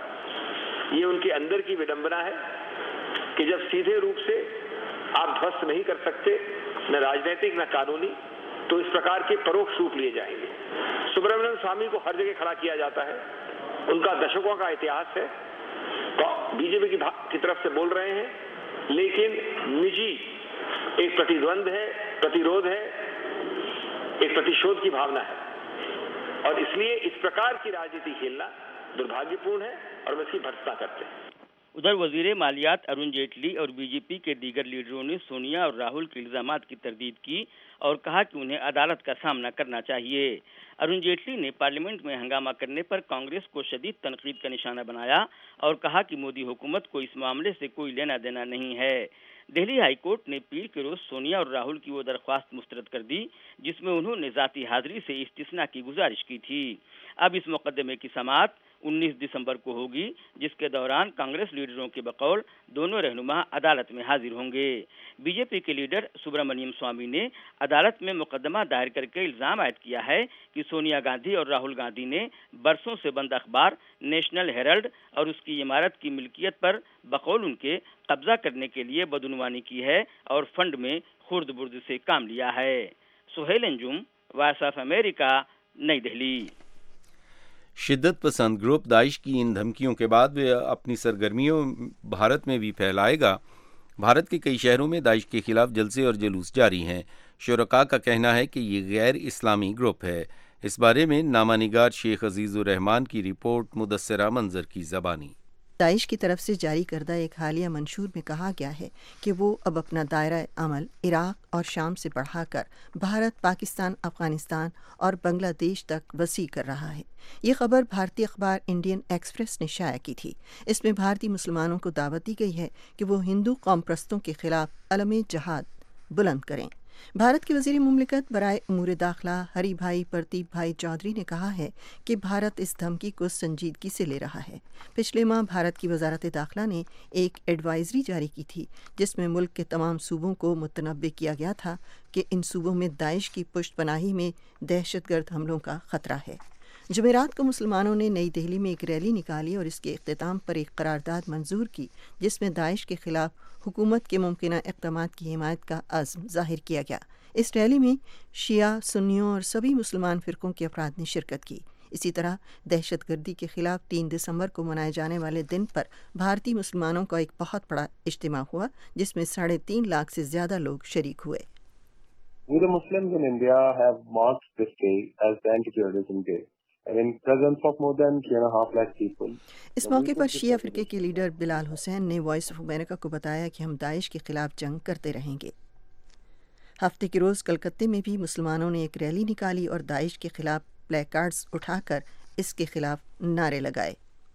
یہ ان کے اندر کی وڈمبنا ہے کہ جب سیدھے روپ سے آپ دھوست نہیں کر سکتے، نہ راجنیتک نہ قانونی، تو اس پرکار کے پروکش روپ لیے جائیں گے۔ سبرامنیم سوامی کو ہر جگہ کھڑا کیا جاتا ہے، ان کا دشکوں کا اتہاس ہے، بی جے پی کی طرف سے بول رہے ہیں، لیکن نجی ایک پرتیدوند ہے، پرتیرودھ ہے، ایک پرتیشودھ کی بھاونا ہے، اور اس لیے اس پرکار کی راجنیتی کھیلنا دربھاگیہ پورن ہے اور ہم اس کی بھرتسنا کرتے ہیں۔ ادھر وزیر مالیات ارون جیٹلی اور بی جے پی کے دیگر لیڈروں نے سونیا اور راہل کے الزامات کی تردید کی اور کہا کہ انہیں عدالت کا سامنا کرنا چاہیے۔ ارون جیٹلی نے پارلیمنٹ میں ہنگامہ کرنے پر کانگریس کو شدید تنقید کا نشانہ بنایا اور کہا کہ مودی حکومت کو اس معاملے سے کوئی لینا دینا نہیں ہے۔ دہلی ہائی کورٹ نے پیر کے روز سونیا اور راہل کی وہ درخواست مسترد کر دی جس میں انہوں نے ذاتی حاضری سے استثناء کی گزارش کی تھی۔ اب اس مقدمے کی سماعت انیس دسمبر کو ہوگی، جس کے دوران کانگریس لیڈروں کے بقول دونوں رہنما عدالت میں حاضر ہوں گے۔ بی جے پی کے لیڈر سبرامنیم سوامی نے عدالت میں مقدمہ دائر کر کے الزام عائد کیا ہے کہ سونیا گاندھی اور راہل گاندھی نے برسوں سے بند اخبار نیشنل ہیرلڈ اور اس کی عمارت کی ملکیت پر بقول ان کے قبضہ کرنے کے لیے بدعنوانی کی ہے اور فنڈ میں خرد برد سے کام لیا ہے۔ Suhail Anjum, voice of America, New Delhi. شدت پسند گروپ داعش کی ان دھمکیوں کے بعد وہ اپنی سرگرمیوں بھارت میں بھی پھیلائے گا۔ بھارت کے کئی شہروں میں داعش کے خلاف جلسے اور جلوس جاری ہیں۔ شرکاء کا کہنا ہے کہ یہ غیر اسلامی گروپ ہے۔ اس بارے میں نامہ نگار شیخ عزیز الرحمان کی رپورٹ، مدثرہ منظر کی زبانی۔ داعش کی طرف سے جاری کردہ ایک حالیہ منشور میں کہا گیا ہے کہ وہ اب اپنا دائرہ عمل عراق اور شام سے بڑھا کر بھارت، پاکستان، افغانستان اور بنگلہ دیش تک وسیع کر رہا ہے۔ یہ خبر بھارتی اخبار انڈین ایکسپریس نے شائع کی تھی۔ اس میں بھارتی مسلمانوں کو دعوت دی گئی ہے کہ وہ ہندو قوم پرستوں کے خلاف علم جہاد بلند کریں۔ بھارت کے وزیر مملکت برائے امور داخلہ ہری بھائی پرتیپ بھائی چودھری نے کہا ہے کہ بھارت اس دھمکی کو سنجیدگی سے لے رہا ہے۔ پچھلے ماہ بھارت کی وزارت داخلہ نے ایک ایڈوائزری جاری کی تھی جس میں ملک کے تمام صوبوں کو متنبہ کیا گیا تھا کہ ان صوبوں میں داعش کی پشت پناہی میں دہشت گرد حملوں کا خطرہ ہے۔ جمعرات کو مسلمانوں نے نئی دہلی میں ایک ریلی نکالی اور اس کے اختتام پر ایک قرارداد منظور کی جس میں داعش کے خلاف حکومت کے ممکنہ اقدامات کی حمایت کا عزم ظاہر کیا گیا۔ اس ریلی میں شیعہ، سنیوں اور سبھی مسلمان فرقوں کے افراد نے شرکت کی۔ اسی طرح دہشت گردی کے خلاف تین دسمبر کو منائے جانے والے دن پر بھارتی مسلمانوں کا ایک بہت بڑا اجتماع ہوا جس میں ساڑھے تین لاکھ سے زیادہ لوگ شریک ہوئے۔ We the Muslims in India have marked this day as the Anti-Terrorism Day. In presence of more than three and a half lakh people. اس موقع پر شیعہ فرقے کے لیڈر بلال حسین نے وائس آف امریکہ کو بتایا کہ ہم داعش کے خلاف جنگ کرتے رہیں گے۔ ہفتے کے روز کلکتے میں بھی مسلمانوں نے ایک ریلی نکالی اور داعش کے خلاف پلے کارڈز اٹھا کر اس کے خلاف نعرے لگائے۔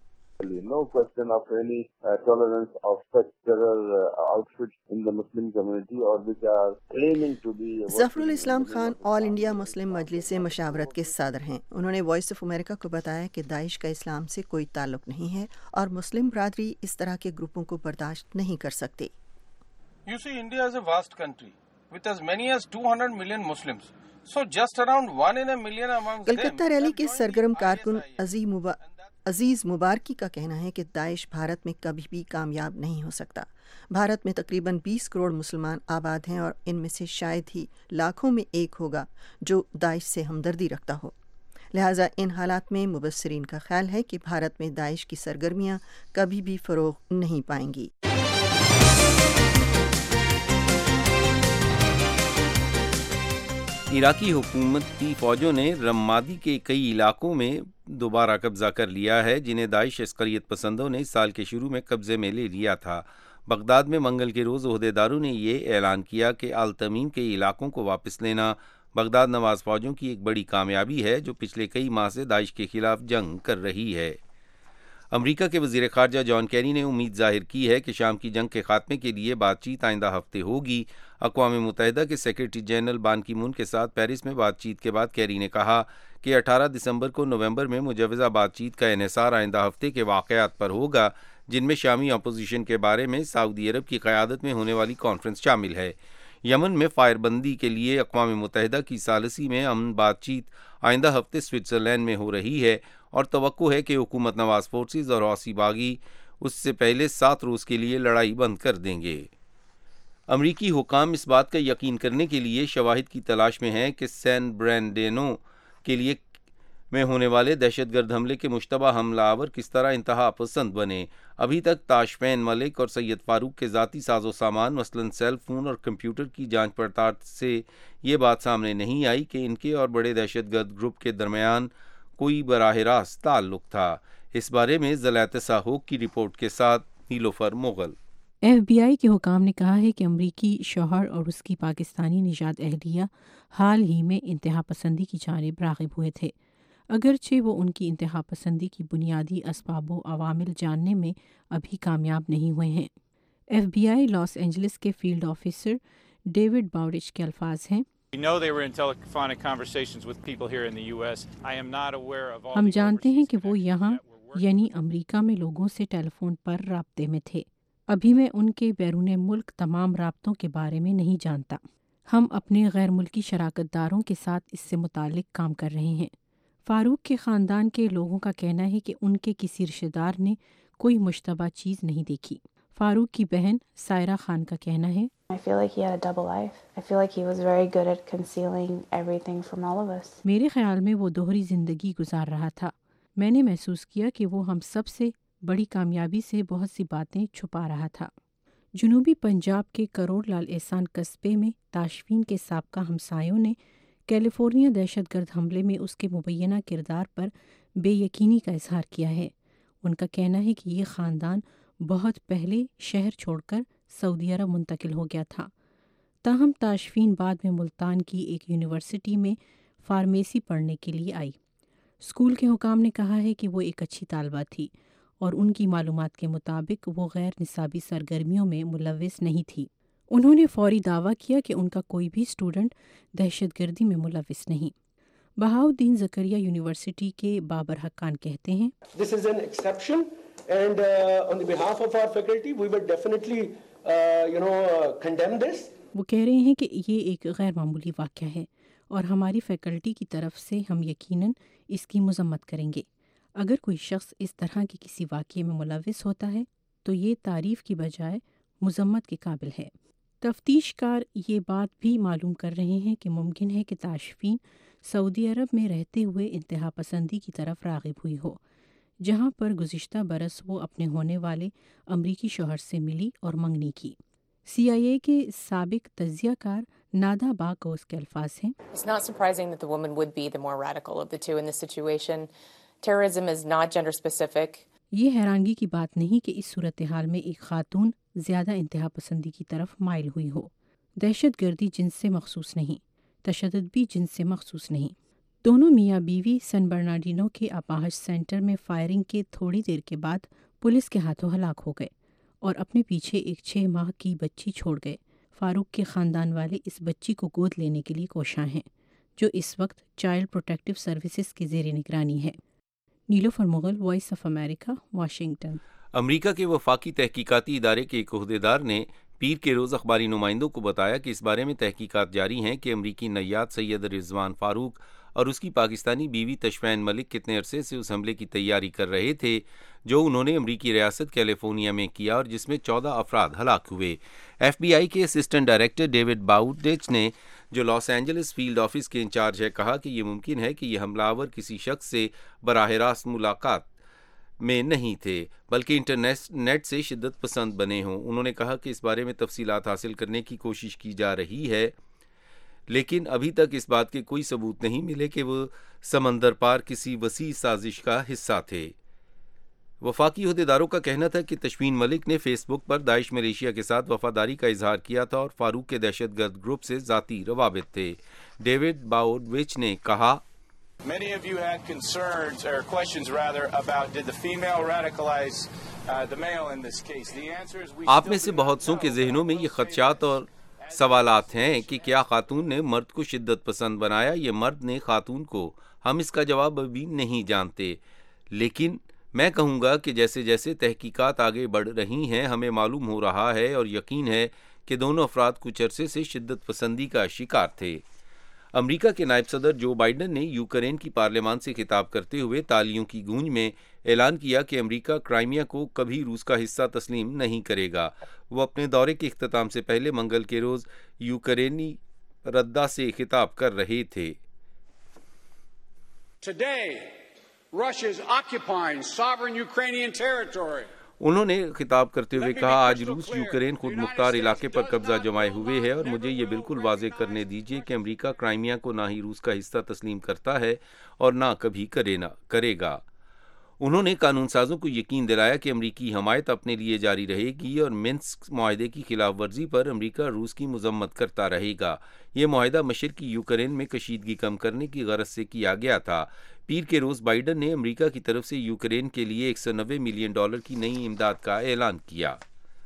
No question of any uh, tolerance of such terror uh, outfits in the Muslim community or which are aiming to be. ظفر الاسلام خان آل انڈیا مسلم مجلس سے مشاورت کے صدر ہیں۔ انہوں نے وائس آف امریکہ کو بتایا کہ داعش کا اسلام سے کوئی تعلق نہیں ہے اور مسلم برادری اس طرح کے گروپوں کو برداشت نہیں کر سکتے۔ You see, India is a vast country with as many as two hundred million Muslims. So just around one in a million amongst them. Calcutta rally کے سرگرم کارکن عظیم مبا عزیز مبارکی کا کہنا ہے کہ داعش بھارت میں کبھی بھی کامیاب نہیں ہو سکتا۔ بھارت میں تقریباً بیس کروڑ مسلمان آباد ہیں اور ان میں سے شاید ہی لاکھوں میں ایک ہوگا جو داعش سے ہمدردی رکھتا ہو۔ لہٰذا ان حالات میں مبصرین کا خیال ہے کہ بھارت میں داعش کی سرگرمیاں کبھی بھی فروغ نہیں پائیں گی۔ عراقی حکومتی فوجوں نے رمادی کے کئی علاقوں میں دوبارہ قبضہ کر لیا ہے جنہیں داعش عسکریت پسندوں نے اس سال کے شروع میں قبضے میں لے لیا تھا۔ بغداد میں منگل کے روز عہدیداروں نے یہ اعلان کیا کہ التمیم کے علاقوں کو واپس لینا بغداد نواز فوجوں کی ایک بڑی کامیابی ہے جو پچھلے کئی ماہ سے داعش کے خلاف جنگ کر رہی ہے۔ امریکہ کے وزیر خارجہ جان کیری نے امید ظاہر کی ہے کہ شام کی جنگ کے خاتمے کے لیے بات چیت آئندہ ہفتے ہوگی۔ اقوام متحدہ کے سیکرٹری جنرل بان کی مون کے ساتھ پیرس میں بات چیت کے بعد کیری نے کہا کہ اٹھارہ دسمبر کو نومبر میں مجوزہ بات چیت کا انحصار آئندہ ہفتے کے واقعات پر ہوگا جن میں شامی اپوزیشن کے بارے میں سعودی عرب کی قیادت میں ہونے والی کانفرنس شامل ہے۔ یمن میں فائر بندی کے لیے اقوام متحدہ کی ثالثی میں امن بات چیت آئندہ ہفتے سوئٹزرلینڈ میں ہو رہی ہے اور توقع ہے کہ حکومت نواز فورسز اور حوثی باغی اس سے پہلے سات روز کے لیے لڑائی بند کر دیں گے۔ امریکی حکام اس بات کا یقین کرنے کے لیے شواہد کی تلاش میں ہیں کہ سین برنارڈینو کے لیے میں ہونے والے دہشت گرد حملے کے مشتبہ حملہ آور کس طرح انتہا پسند بنے۔ ابھی تک تاشفین ملک اور سید فاروق کے ذاتی ساز و سامان مثلاً سیل فون اور کمپیوٹر کی جانچ پڑتال سے یہ بات سامنے نہیں آئی کہ ان کے اور بڑے دہشت گرد گروپ کے درمیان کوئی براہ راست تعلق تھا۔ اس بارے میں زلیطہ ہوک کی رپورٹ کے ساتھ Nilofar Mughal. F B I کے حکام نے کہا ہے کہ امریکی شوہر اور اس کی پاکستانی نژاد اہلیہ حال ہی میں انتہا پسندی کی جانب راغب ہوئے تھے، اگرچہ وہ ان کی انتہا پسندی کی بنیادی اسباب و عوامل جاننے میں ابھی کامیاب نہیں ہوئے ہیں۔ F B I Los Angeles کے فیلڈ آفیسر ڈیوڈ باؤڈچ کے الفاظ ہیں، ہم جانتے ہیں کہ وہ یہاں یعنی امریکہ میں لوگوں سے ٹیلی فون پر رابطے میں تھے۔ ابھی میں ان کے بیرون ملک تمام رابطوں کے بارے میں نہیں جانتا۔ ہم اپنے غیر ملکی شراکت داروں کے ساتھ اس سے متعلق کام کر رہے ہیں۔ فاروق کے خاندان کے لوگوں کا کہنا ہے کہ ان کے کسی رشتہ دار نے کوئی مشتبہ چیز نہیں دیکھی۔ فاروق کی بہن سائرہ خان کا کہنا ہے، میرے خیال میں وہ دوہری زندگی گزار رہا تھا۔ میں نے محسوس کیا کہ وہ ہم سب سے بڑی کامیابی سے بہت سی باتیں چھپا رہا تھا۔ جنوبی پنجاب کے کروڑ لال احسان قصبے میں تاشفین کے سابقہ ہمسایوں نے کیلیفورنیا دہشت گرد حملے میں اس کے مبینہ کردار پر بے یقینی کا اظہار کیا ہے۔ ان کا کہنا ہے کہ یہ خاندان بہت پہلے شہر چھوڑ کر سعودی عرب منتقل ہو گیا تھا. تاہم تاشفین بعد میں ملتان کی ایک یونیورسٹی میں فارمیسی پڑھنے کے لیے آئی. اسکول کے حکام نے کہا ہے کہ وہ ایک اچھی طالبہ تھی اور ان کی معلومات کے مطابق وہ غیر نصابی سرگرمیوں میں ملوث نہیں تھی. انہوں نے فوری دعویٰ کیا کہ ان کا کوئی بھی اسٹوڈنٹ دہشت گردی میں ملوث نہیں. بہاؤالدین زکریا یونیورسٹی کے بابر حقان کہتے ہیں This is an exception and uh, on the behalf of our faculty we will definitely uh, you know uh, condemn this. وہ کہہ رہے ہیں کہ یہ ایک غیر معمولی واقعہ ہے اور ہماری فیکلٹی کی طرف سے ہم یقیناً اس کی مذمت کریں گے. اگر کوئی شخص اس طرح کے کسی واقعے میں ملوث ہوتا ہے تو یہ تعریف کی بجائے مذمت کے قابل ہے. تفتیش کار یہ بات بھی معلوم کر رہے ہیں کہ ممکن ہے کہ تاشفین سعودی عرب میں رہتے ہوئے انتہا پسندی کی طرف راغب ہوئی ہو، جہاں پر گزشتہ برس وہ اپنے ہونے والے امریکی شوہر سے ملی اور منگنی کی. سی آئی اے کے سابق تجزیہ کار نادا باکوس کے الفاظ ہیں It's not surprising that the woman would be the more radical of the two in this situation. Terrorism is not gender specific. یہ حیرانگی کی بات نہیں کہ اس صورتحال میں ایک خاتون زیادہ انتہا پسندی کی طرف مائل ہوئی ہو. دہشت گردی جنس سے مخصوص نہیں، تشدد بھی جنس سے مخصوص نہیں. دونوں میاں بیوی سن برنارڈینو کے اپاہج سینٹر میں فائرنگ کے تھوڑی دیر کے بعد پولیس کے ہاتھوں ہلاک ہو گئے اور اپنے پیچھے ایک چھ ماہ کی بچی چھوڑ گئے. فاروق کے خاندان والے اس بچی کو گود لینے کے لیے کوشاں ہیں، جو اس وقت چائلڈ پروٹیکٹیو سروسز کے زیر نگرانی ہے. Nilofar Mughal, voice of America, Washington. امریکہ کے وفاقی تحقیقاتی ادارے کے ایک عہدیدار نے پیر کے روز اخباری نمائندوں کو بتایا کہ اس بارے میں تحقیقات جاری ہیں کہ امریکی نیاد سید رضوان فاروق اور اس کی پاکستانی بیوی تشفین ملک کتنے عرصے سے اس حملے کی تیاری کر رہے تھے جو انہوں نے امریکی ریاست کیلیفورنیا میں کیا اور جس میں چودہ افراد ہلاک ہوئے. ایف بی آئی کے اسسٹنٹ ڈائریکٹر ڈیوڈ باؤڈیچ نے، جو لاس اینجلس فیلڈ آفس کے انچارج ہے، کہا کہ یہ ممکن ہے کہ یہ حملہ آور کسی شخص سے براہ راست ملاقات میں نہیں تھے بلکہ انٹرنیٹ سے شدت پسند بنے ہوں. انہوں نے کہا کہ اس بارے میں تفصیلات حاصل کرنے کی کوشش کی جا رہی ہے، لیکن ابھی تک اس بات کے کوئی ثبوت نہیں ملے کہ وہ سمندر پار کسی وسیع سازش کا حصہ تھے. وفاقی عہدیداروں کا کہنا تھا کہ تشفین ملک نے فیس بک پر داعش ملیشیا کے ساتھ وفاداری کا اظہار کیا تھا اور فاروق کے دہشت گرد گروپ سے ذاتی روابط تھے. ڈیوڈ باؤڈوچ نے کہا Many of you had concerns or questions rather about did the female radicalize uh, the male in this case. The answer is we آپ میں سے بہت سوں کے ذہنوں میں یہ خدشات اور سوالات ہیں کہ کیا خاتون نے مرد کو شدت پسند بنایا یا مرد نے خاتون کو. ہم اس کا جواب ابھی نہیں جانتے، لیکن میں کہوں گا کہ جیسے جیسے تحقیقات آگے بڑھ رہی ہیں ہمیں معلوم ہو رہا ہے اور یقین ہے کہ دونوں افراد کچھ عرصے سے شدت پسندی کا شکار تھے. امریکہ کے نائب صدر جو بائیڈن نے یوکرین کی پارلیمان سے خطاب کرتے ہوئے تالیوں کی گونج میں اعلان کیا کہ امریکہ کرائمیا کو کبھی روس کا حصہ تسلیم نہیں کرے گا. وہ اپنے دورے کے اختتام سے پہلے منگل کے روز یوکرینی ردا سے خطاب کر رہے تھے. Today, Russia is occupying sovereign Ukrainian territory. انہوں نے خطاب کرتے ہوئے کہا آج روس یوکرین خود مختار علاقے پر قبضہ جمائے ہوئے ہے اور مجھے یہ بالکل واضح کرنے دیجیے کہ امریکہ کرائمیا کو نہ ہی روس کا حصہ تسلیم کرتا ہے اور نہ کبھی کرے نہ کرے گا. انہوں نے قانون سازوں کو یقین دلایا کہ امریکی حمایت اپنے لیے جاری رہے گی اور منسک معاہدے کی خلاف ورزی پر امریکہ روس کی مذمت کرتا رہے گا. یہ معاہدہ مشرقی یوکرین میں کشیدگی کم کرنے کی غرض سے کیا گیا تھا. پیر کے روز بائیڈن نے امریکہ کی طرف سے یوکرین کے لیے ایک سو نوے ملین ڈالر کی نئی امداد کا اعلان کیا.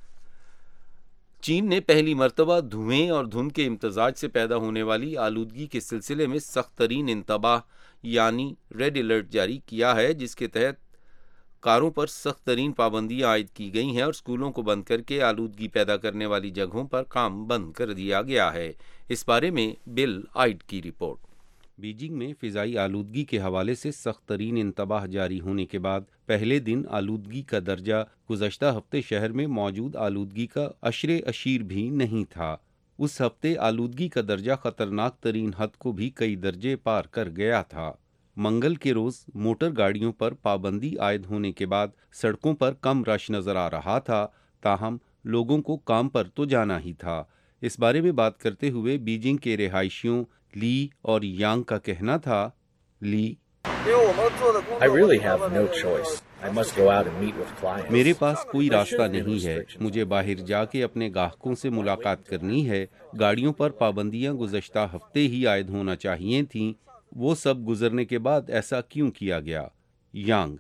چین نے پہلی مرتبہ دھوئیں اور دھند کے امتزاج سے پیدا ہونے والی آلودگی کے سلسلے میں سخت ترین انتباہ یعنی ریڈ الرٹ جاری کیا ہے، جس کے تحت کاروں پر سخت ترین پابندیاں عائد کی گئی ہیں اور اسکولوں کو بند کر کے آلودگی پیدا کرنے والی جگہوں پر کام بند کر دیا گیا ہے. اس بارے میں بل آئیڈ کی رپورٹ. بیجنگ میں فضائی آلودگی کے حوالے سے سخت ترین انتباہ جاری ہونے کے بعد پہلے دن آلودگی کا درجہ گزشتہ ہفتے شہر میں موجود آلودگی کا عشر عشیر بھی نہیں تھا. اس ہفتے آلودگی کا درجہ خطرناک ترین حد کو بھی کئی درجے پار کر گیا تھا. منگل کے روز موٹر گاڑیوں پر پابندی عائد ہونے کے بعد سڑکوں پر کم رش نظر آ رہا تھا، تاہم لوگوں کو کام پر تو جانا ہی تھا. اس بارے میں بات کرتے ہوئے بیجنگ کے رہائشیوں لی اور یانگ کا کہنا تھا لی I really have no choice. میرے پاس کوئی راستہ نہیں ہے، مجھے باہر جا کے اپنے گاہکوں سے ملاقات کرنی ہے۔ گاڑیوں پر پابندیاں گزشتہ ہفتے ہی عائد ہونا چاہیے تھیں، وہ سب گزرنے کے بعد ایسا کیوں کیا گیا؟ یانگ: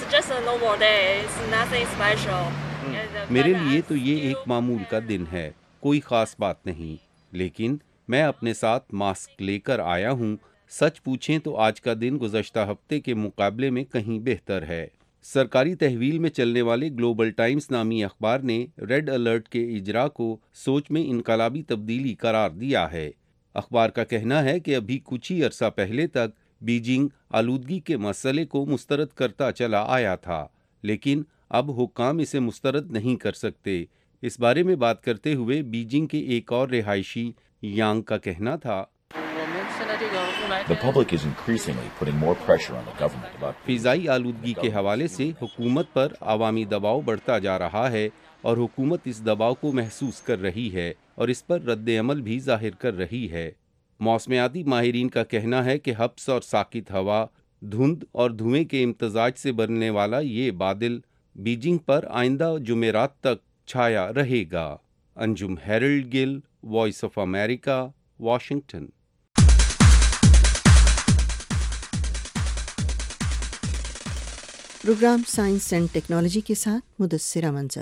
میرے لیے تو یہ ایک معمول کا دن ہے، کوئی خاص بات نہیں، لیکن میں اپنے ساتھ ماسک لے کر آیا ہوں۔ سچ پوچھیں تو آج کا دن گزشتہ ہفتے کے مقابلے میں کہیں بہتر ہے۔ سرکاری تحویل میں چلنے والے گلوبل ٹائمز نامی اخبار نے ریڈ الرٹ کے اجرا کو سوچ میں انقلابی تبدیلی قرار دیا ہے۔ اخبار کا کہنا ہے کہ ابھی کچھ ہی عرصہ پہلے تک بیجنگ آلودگی کے مسئلے کو مسترد کرتا چلا آیا تھا، لیکن اب حکام اسے مسترد نہیں کر سکتے۔ اس بارے میں بات کرتے ہوئے بیجنگ کے ایک اور رہائشی یانگ کا کہنا تھا: فضائی آلودگی کے حوالے سے حکومت پر عوامی دباؤ بڑھتا جا رہا ہے اور حکومت اس دباؤ کو محسوس کر رہی ہے اور اس پر رد عمل بھی ظاہر کر رہی ہے۔ موسمیاتی ماہرین کا کہنا ہے کہ حبس اور ساکت ہوا، دھند اور دھوئیں کے امتزاج سے بننے والا یہ بادل بیجنگ پر آئندہ جمعرات تک چھایا رہے گا۔ Anjum Harold Gill, voice of America, Washington. Programme science and technology کے ساتھ مدثرہ منظر۔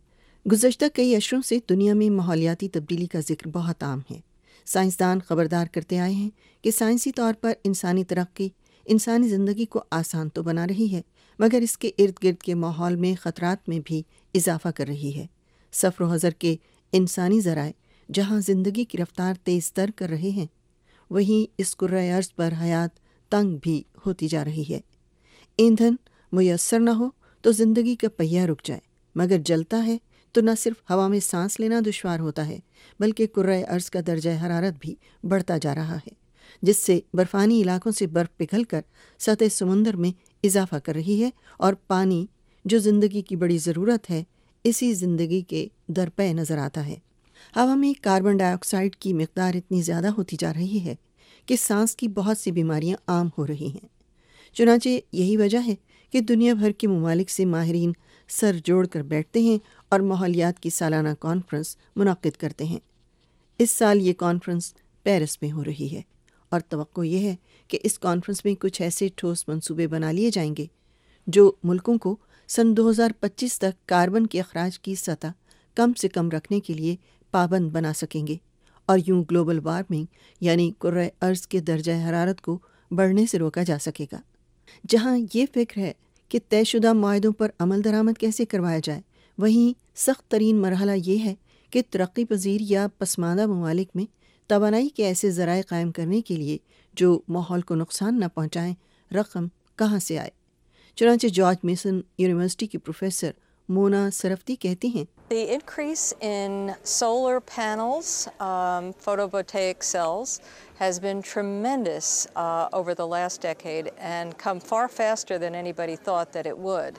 گزشتہ کئی اشروں سے دنیا میں ماحولیاتی تبدیلی کا ذکر بہت عام ہے۔ سائنسدان خبردار کرتے آئے ہیں کہ سائنسی طور پر انسانی ترقی انسانی زندگی کو آسان تو بنا رہی ہے، مگر اس کے ارد گرد کے ماحول میں خطرات میں بھی اضافہ کر رہی ہے۔ سفر و حضر کے انسانی ذرائع جہاں زندگی کی رفتار تیز تر کر رہے ہیں، وہیں اس کرۂ ارض پر حیات تنگ بھی ہوتی جا رہی ہے۔ ایندھن میسر نہ ہو تو زندگی کا پہیہ رک جائے، مگر جلتا ہے تو نہ صرف ہوا میں سانس لینا دشوار ہوتا ہے، بلکہ کرۂ ارض کا درجہ حرارت بھی بڑھتا جا رہا ہے، جس سے برفانی علاقوں سے برف پگھل کر سطح سمندر میں اضافہ کر رہی ہے، اور پانی جو زندگی کی بڑی ضرورت ہے، اسی زندگی کے درپے نظر آتا ہے۔ ہوا میں کاربن ڈائی آکسائیڈ کی مقدار اتنی زیادہ ہوتی جا رہی ہے کہ سانس کی بہت سی بیماریاں عام ہو رہی ہیں۔ چنانچہ یہی وجہ ہے کہ دنیا بھر کے ممالک سے ماہرین سر جوڑ کر بیٹھتے ہیں اور ماحولیات کی سالانہ کانفرنس منعقد کرتے ہیں۔ اس سال یہ کانفرنس پیرس میں ہو رہی ہے، اور توقع یہ ہے کہ اس کانفرنس میں کچھ ایسے ٹھوس منصوبے بنا لیے جائیں گے جو ملکوں کو سن دو ہزار پچیس تک کاربن کے اخراج کی سطح کم سے کم رکھنے کے لیے پابند بنا سکیں گے، اور یوں گلوبل وارمنگ یعنی کرۂ ارض کے درجہ حرارت کو بڑھنے سے روکا جا سکے گا۔ جہاں یہ فکر ہے کہ طے شدہ معاہدوں پر عمل درآمد کیسے کروایا جائے، وہیں سخت ترین مرحلہ یہ ہے کہ ترقی پذیر یا پسماندہ ممالک میں توانائی کے ایسے ذرائع قائم کرنے کے لیے جو ماحول کو نقصان نہ پہنچائیں، رقم کہاں سے آئے۔ چنانچہ جارج میسن یونیورسٹی کی پروفیسر مونا سرفتی کہتی ہیں: The increase in solar panels, um, photovoltaic cells, has been tremendous uh, over the last decade and come far faster than anybody thought that it would.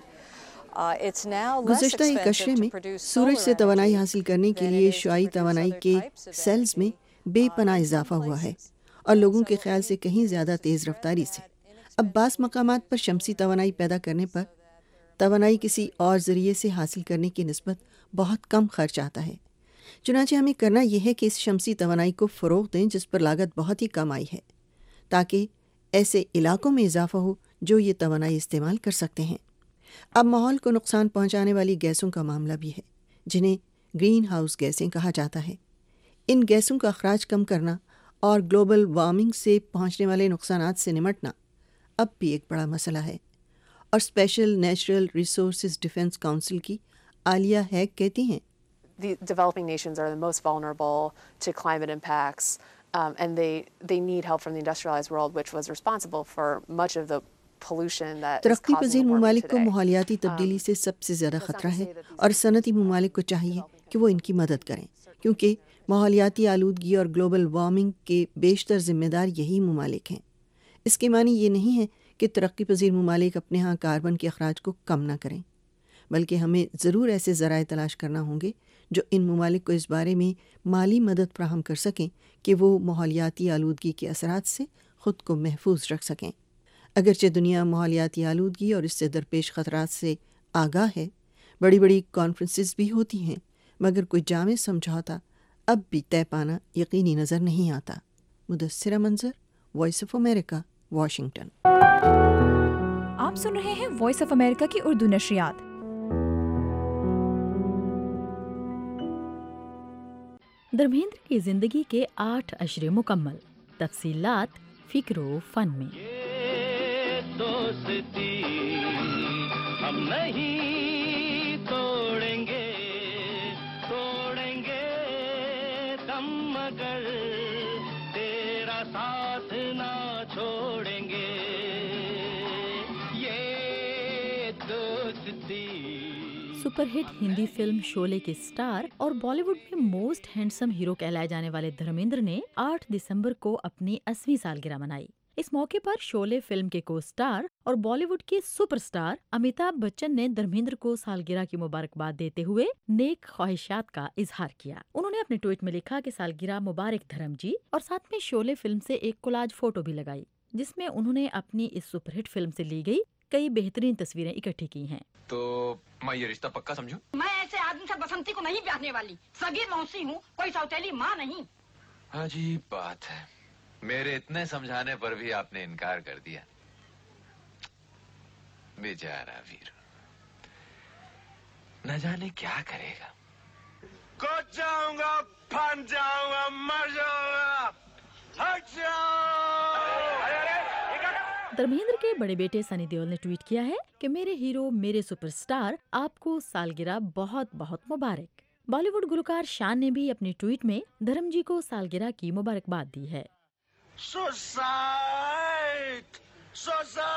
Uh, it's now less گزشتہ ایک اشرے میں سورج سے توانائی حاصل کرنے کے لیے شعاعی توانائی کے سیلز میں بے پناہ اضافہ ہوا ہے، اور لوگوں کے خیال سے کہیں زیادہ تیز رفتاری سے۔ اب بعض مقامات پر شمسی توانائی پیدا کرنے پر توانائی کسی اور ذریعے سے حاصل کرنے کی نسبت بہت کم خرچ آتا ہے۔ چنانچہ ہمیں کرنا یہ ہے کہ اس شمسی توانائی کو فروغ دیں جس پر لاگت بہت ہی کم آئی ہے، تاکہ ایسے علاقوں میں اضافہ ہو جو یہ توانائی استعمال کر سکتے ہیں۔ اب ماحول کو نقصان پہنچانے والی گیسوں کا معاملہ بھی ہے، جنہیں گرین ہاؤس گیسیں کہا جاتا ہے۔ ان گیسوں کا اخراج کم کرنا اور گلوبل وارمنگ سے پہنچنے والے نقصانات سے نمٹنا اب بھی ایک بڑا مسئلہ ہے، اور special natural resources defence council کی عالیہ ہیگ کہتی ہیں: The developing nations are the most vulnerable to climate impacts, um, and they they need help from the industrialized world, which was responsible for much of the pollution that is ترقی causing پذیر the warming ممالک کو today. ماحولیاتی تبدیلی سے سب سے زیادہ خطرہ ہے، اور صنعتی ممالک کو چاہیے کہ وہ ان کی مدد کریں، کیونکہ ماحولیاتی آلودگی اور گلوبل وارمنگ کے بیشتر ذمہ دار یہی ممالک ہیں۔ اس کے معنی یہ نہیں ہے کہ ترقی پذیر ممالک اپنے ہاں کاربن کے اخراج کو کم نہ کریں، بلکہ ہمیں ضرور ایسے ذرائع تلاش کرنا ہوں گے جو ان ممالک کو اس بارے میں مالی مدد فراہم کر سکیں کہ وہ ماحولیاتی آلودگی کے اثرات سے خود کو محفوظ رکھ سکیں۔ اگرچہ دنیا ماحولیاتی آلودگی اور اس سے درپیش خطرات سے آگاہ ہے، بڑی بڑی کانفرنسز بھی ہوتی ہیں، مگر کوئی جامع سمجھوتا اب بھی طے پانا یقینی نظر نہیں آتا۔ مدثرہ Manzar, voice of America, Washington. آپ سن رہے ہیں وائس آف امریکہ کی اردو نشریات۔ دھرمیندر کی زندگی کے آٹھ اشرے مکمل، تفصیلات فکر و فن میں۔ یہ دوستی ہم نہیں توڑیں گے، توڑیں گے دم مگر تیرا ساتھ نہ چھوڑیں گے، یہ دوستی۔ Super hit Hindi film Sholay کے سٹار اور بالی ووڈ میں موسٹ ہینڈسم ہیرو کہلائے جانے والے دھرمیندر نے آٹھ دسمبر کو اپنی اسویں سالگرہ منائی۔ اس موقع پر شعلے فلم کے کو سٹار اور بالی ووڈ کے سپر سٹار امیتابھ بچن نے دھرمیندر کو سالگرہ کی مبارکباد دیتے ہوئے نیک خواہشات کا اظہار کیا۔ انہوں نے اپنے ٹویٹ میں لکھا کہ سالگرہ مبارک دھرم جی، اور ساتھ میں شعلے فلم سے ایک کولاج فوٹو بھی لگائی، جس میں انہوں نے اپنی اس سپر ہٹ فلم سے لی گئی کئی بہترین تصویریں اکٹھی کی ہیں۔ تو میں یہ رشتہ پکا سمجھوں؟ میں ایسے آدمی سے بسنتی کو نہیں بیاہنے والی، سگی موسی ہوں، کوئی سوتیلی ماں نہیں۔ عجیب بات ہے، میرے اتنے سمجھانے پر بھی آپ نے انکار کر دیا۔ بیچارہ ویر، نہ جانے کیا کرے گا۔ کچھ جاؤں گا، پھن جاؤں گا، مر جاؤں گا، ہٹ جاؤں۔ دھرمیندر کے بڑے بیٹے سنی دیول نے ٹویٹ کیا ہے کہ میرے ہیرو، میرے سپر سٹار، آپ کو سالگرہ بہت بہت مبارک۔ بالی ووڈ گلوکار شان نے بھی اپنی ٹویٹ میں دھرم جی کو سالگرہ کی مبارکباد دی ہے۔ سوسائٹ سوسائٹ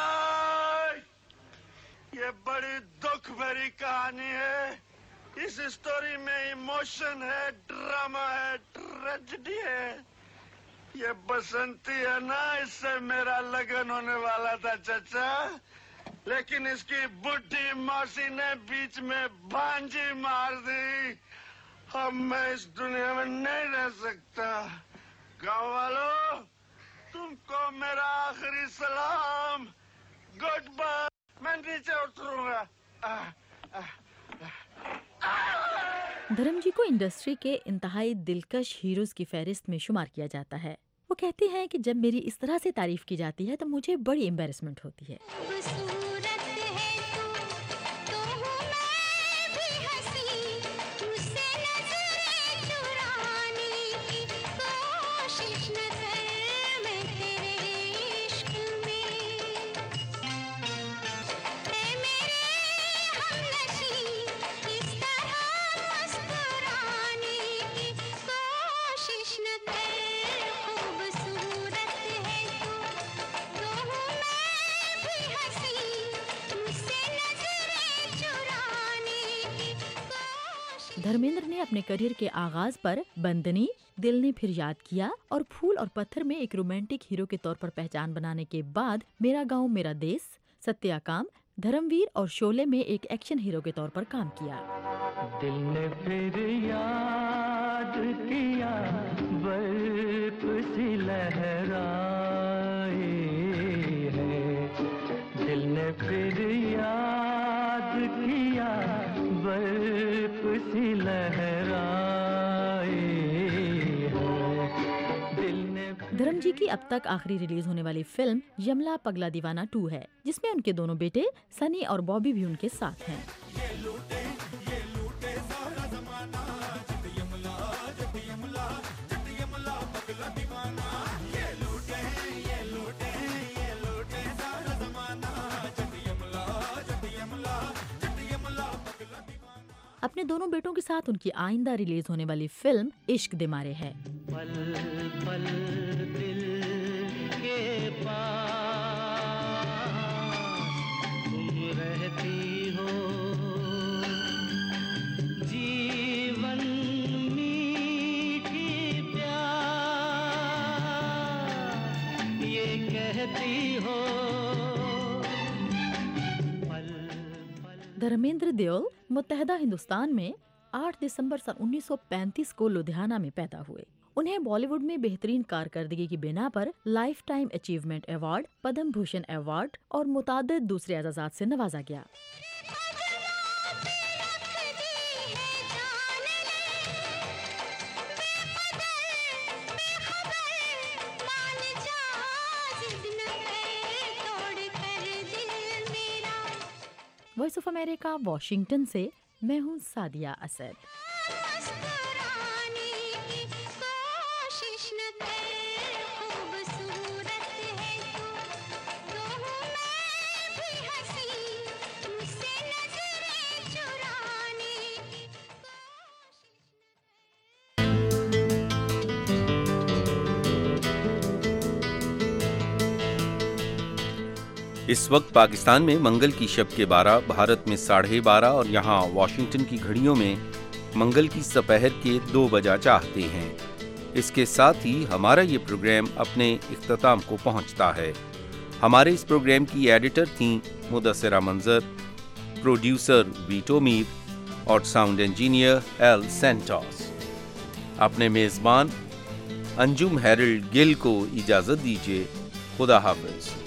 یہ بڑی دکھ بھری کہانی ہے، اس اسٹوری میں ایموشن ہے، ڈرامہ ہے، ٹریجڈی ہے۔ یہ بسنتی ہے نا، اس سے میرا لگن ہونے والا تھا چچا، لیکن اس کی بڈھی موسی نے بیچ میں بھانجی مار دی۔ اب میں اس دنیا میں نہیں رہ سکتا۔ گاؤں والوں، تم کو میرا آخری سلام، گڈ بائے۔ میں نیچے اتروں گا۔ دھرم جی کو انڈسٹری کے انتہائی دلکش ہیروز کی فہرست میں شمار کیا جاتا ہے۔ وہ کہتے ہیں کہ جب میری اس طرح سے تعریف کی جاتی ہے تو مجھے بڑی ایمبیرسمنٹ ہوتی ہے۔ دھرمیندر نے اپنے کریئر کے آغاز پر بندنی، دل نے پھر یاد کیا اور پھول اور پتھر میں ایک رومانٹک ہیرو کے طور پر پہچان بنانے کے بعد میرا گاؤں میرا دیس، ستیا کام، دھرم ویر اور شعلے میں ایک ایکشن ہیرو کے طور پر کام کیا۔ دل نے پھر یاد کیا، برف سی لہرائے ہے، دل نے پھر یاد کیا، برف سی لہرائے ہے، دل نے۔ دھرم جی کی اب تک آخری ریلیز ہونے والی فلم یملا پگلا دیوانہ ٹو ہے، جس میں ان کے دونوں بیٹے سنی اور بابی بھی ان کے ساتھ ہیں۔ اپنے دونوں بیٹوں کے ساتھ ان کی آئندہ ریلیز ہونے والی فلم عشق دے مارے ہے۔ پل پل دل کے پاس تم رہتی ہو، جیون میٹھی پیار یہ کہتی ہو۔ دھرمیندر دیول متحدہ ہندوستان میں آٹھ دسمبر سن انیس سو پینتیس کو لدھیانہ میں پیدا ہوئے۔ انہیں بالی ووڈ میں بہترین کارکردگی کی بنا پر lifetime achievement award, Padma Bhushan award اور متعدد دوسرے اعزازات سے نوازا گیا۔ وائس آف امریکہ واشنگٹن سے میں ہوں سعدیہ اسد۔ اس وقت پاکستان میں منگل کی شب کے بارہ، بھارت میں ساڑھے بارہ اور یہاں واشنگٹن کی گھڑیوں میں منگل کی سپہر کے دو بجا چاہتے ہیں۔ اس کے ساتھ ہی ہمارا یہ پروگرام اپنے اختتام کو پہنچتا ہے۔ ہمارے اس پروگرام کی ایڈیٹر تھیں مدثرہ منظر، پروڈیوسر ویٹو میر اور ساؤنڈ انجینئر ایل سینٹوس۔ اپنے میزبان انجم ہیرلڈ گل کو اجازت دیجیے۔ خدا حافظ۔